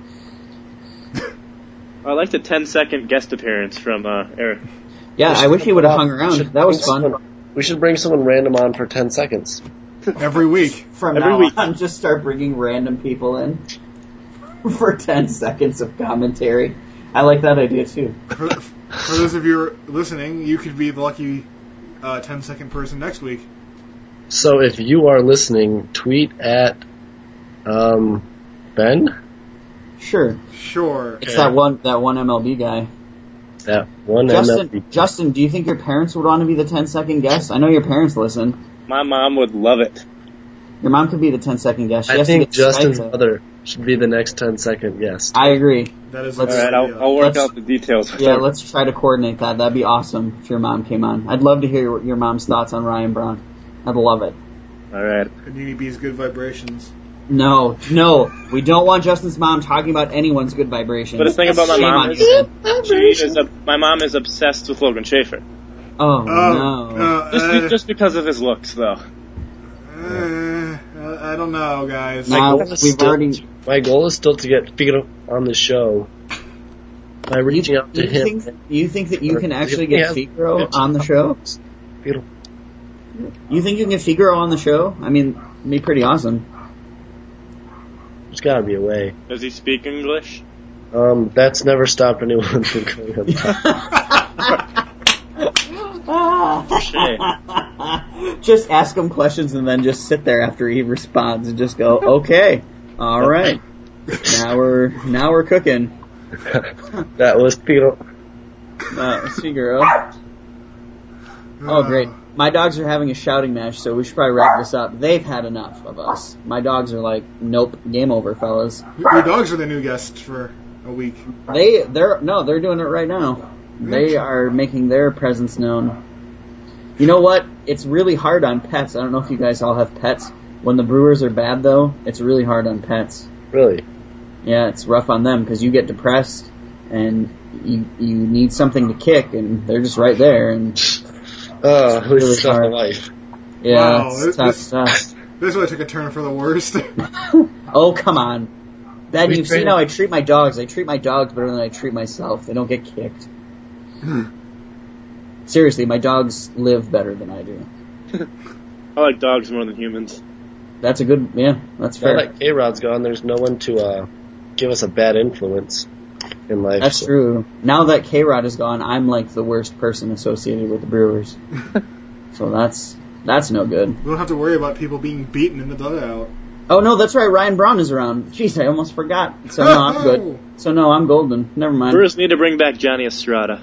I like the ten second guest appearance from uh, Eric. Yeah, I wish he would have hung We around. should That was bring fun. someone- We should bring someone random on for ten seconds. every week. From Every now week. on, just start bringing random people in for ten seconds of commentary. I like that idea too. For, for those of you listening, you could be the lucky uh, ten second person next week. So if you are listening, tweet at um, Ben, Sure. Sure. It's Okay. that one that one M L B guy. that one M L B. Justin, Justin, do you think your parents would want to be the ten second guest? I know your parents listen. My mom would love it. Your mom could be the ten second guest. She I has to think get Justin's Skype. mother should be the next ten second guest. I agree. That is. Let's- a All good right, idea. I'll, I'll work Let's- out the details. with Yeah, her. let's try to coordinate that. That'd be awesome if your mom came on. I'd love to hear your mom's thoughts on Ryan Braun. I'd love it. All right. And Uni B's good vibrations. No, no, we don't want Justin's mom talking about anyone's good vibrations. But the thing about my Shame mom on is, you. she is a, my mom is obsessed with Logan Schaefer. Oh, Oh, no. uh, Just, uh, be, just because of his looks, though. uh, I don't know, guys. Now, goal is we've still- already... My goal is still to get Figaro on the show by reaching out to You him. think, you think that you can actually Yeah. get Figaro on the show? Figaro. You think you can get Figaro on the show? I mean, it'd be pretty awesome. There's got to be a way. Does he speak English? Um, that's never stopped anyone from going on top. Just ask him questions and then just sit there after he responds and just go, okay, all right. Now we're now we're cooking. That was Figaro. Uh, Figaro. Oh, great. My dogs are having a shouting match, so we should probably wrap this up. They've had enough of us. My dogs are like, nope, game over, fellas. Your your dogs are the new guests for a week. They, they're, no, they're doing it right now. They are making their presence known. You know what? It's really hard on pets. I don't know if you guys all have pets. When the Brewers are bad, though, it's really hard on pets. Really? Yeah, it's rough on them because you get depressed and you you need something to kick, and they're just right there. And Oh, who's really stuff hard. of life? yeah, Wow, it's this- tough this- stuff. This one took a turn for the worst. Oh, come on. Ben, We you've seen train- how I treat my dogs. I treat my dogs better than I treat myself. They don't get kicked. Seriously, my dogs live better than I do. I like dogs more than humans. That's a good, yeah, that's Now fair. that K-Rod's gone, there's no one to uh, give us a bad influence in life. That's so- true. Now that K-Rod is gone, I'm like the worst person associated with the Brewers. So that's that's no good. We don't have to worry about people being beaten in the dugout. Oh no, that's right. Ryan Braun is around. Jeez, I almost forgot. So no, I'm good. So no, I'm golden. Never mind. Brewers need to bring back Johnny Estrada.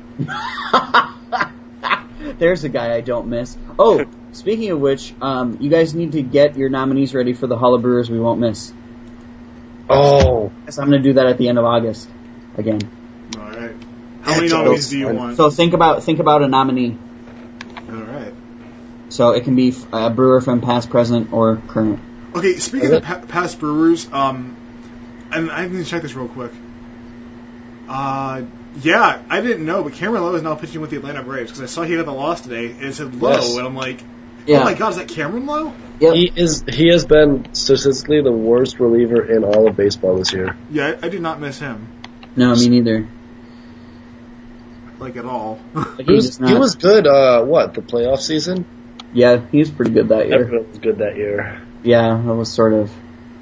There's a guy I don't miss. Oh, speaking of which, um, you guys need to get your nominees ready for the Hall of Brewers we won't miss. Oh, Yes, I'm going to do that at the end of August again. All right. How many That's nominees do you awesome. want? So think about think about a nominee. All right. So it can be a brewer from past, present, or current. Okay, speaking of pa- past Brewers, um, and I need to check this real quick. Uh, yeah, I didn't know, but Cameron Lowe is now pitching with the Atlanta Braves because I saw he had the loss today and it said Lowe, Yes. and I'm like, Yeah. oh my god, is that Cameron Lowe? Yep. He is. He has been statistically the worst reliever in all of baseball this year. Yeah, I, I do not miss him, No, me neither. like, at all. He was. just not- He was good. Uh, what the playoff season? Yeah, he was pretty good that year. Everyone was good that year. Yeah, that was sort of.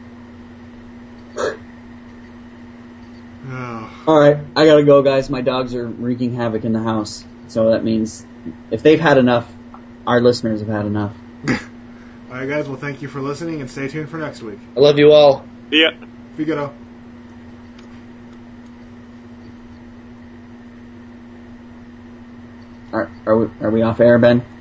Oh. All right, I gotta go, guys. My dogs are wreaking havoc in the house, so that means if they've had enough, our listeners have had enough. All right, guys. Well, thank you for listening, and stay tuned for next week. I love you all. Yeah. Figaro. Are, are we are we off air, Ben?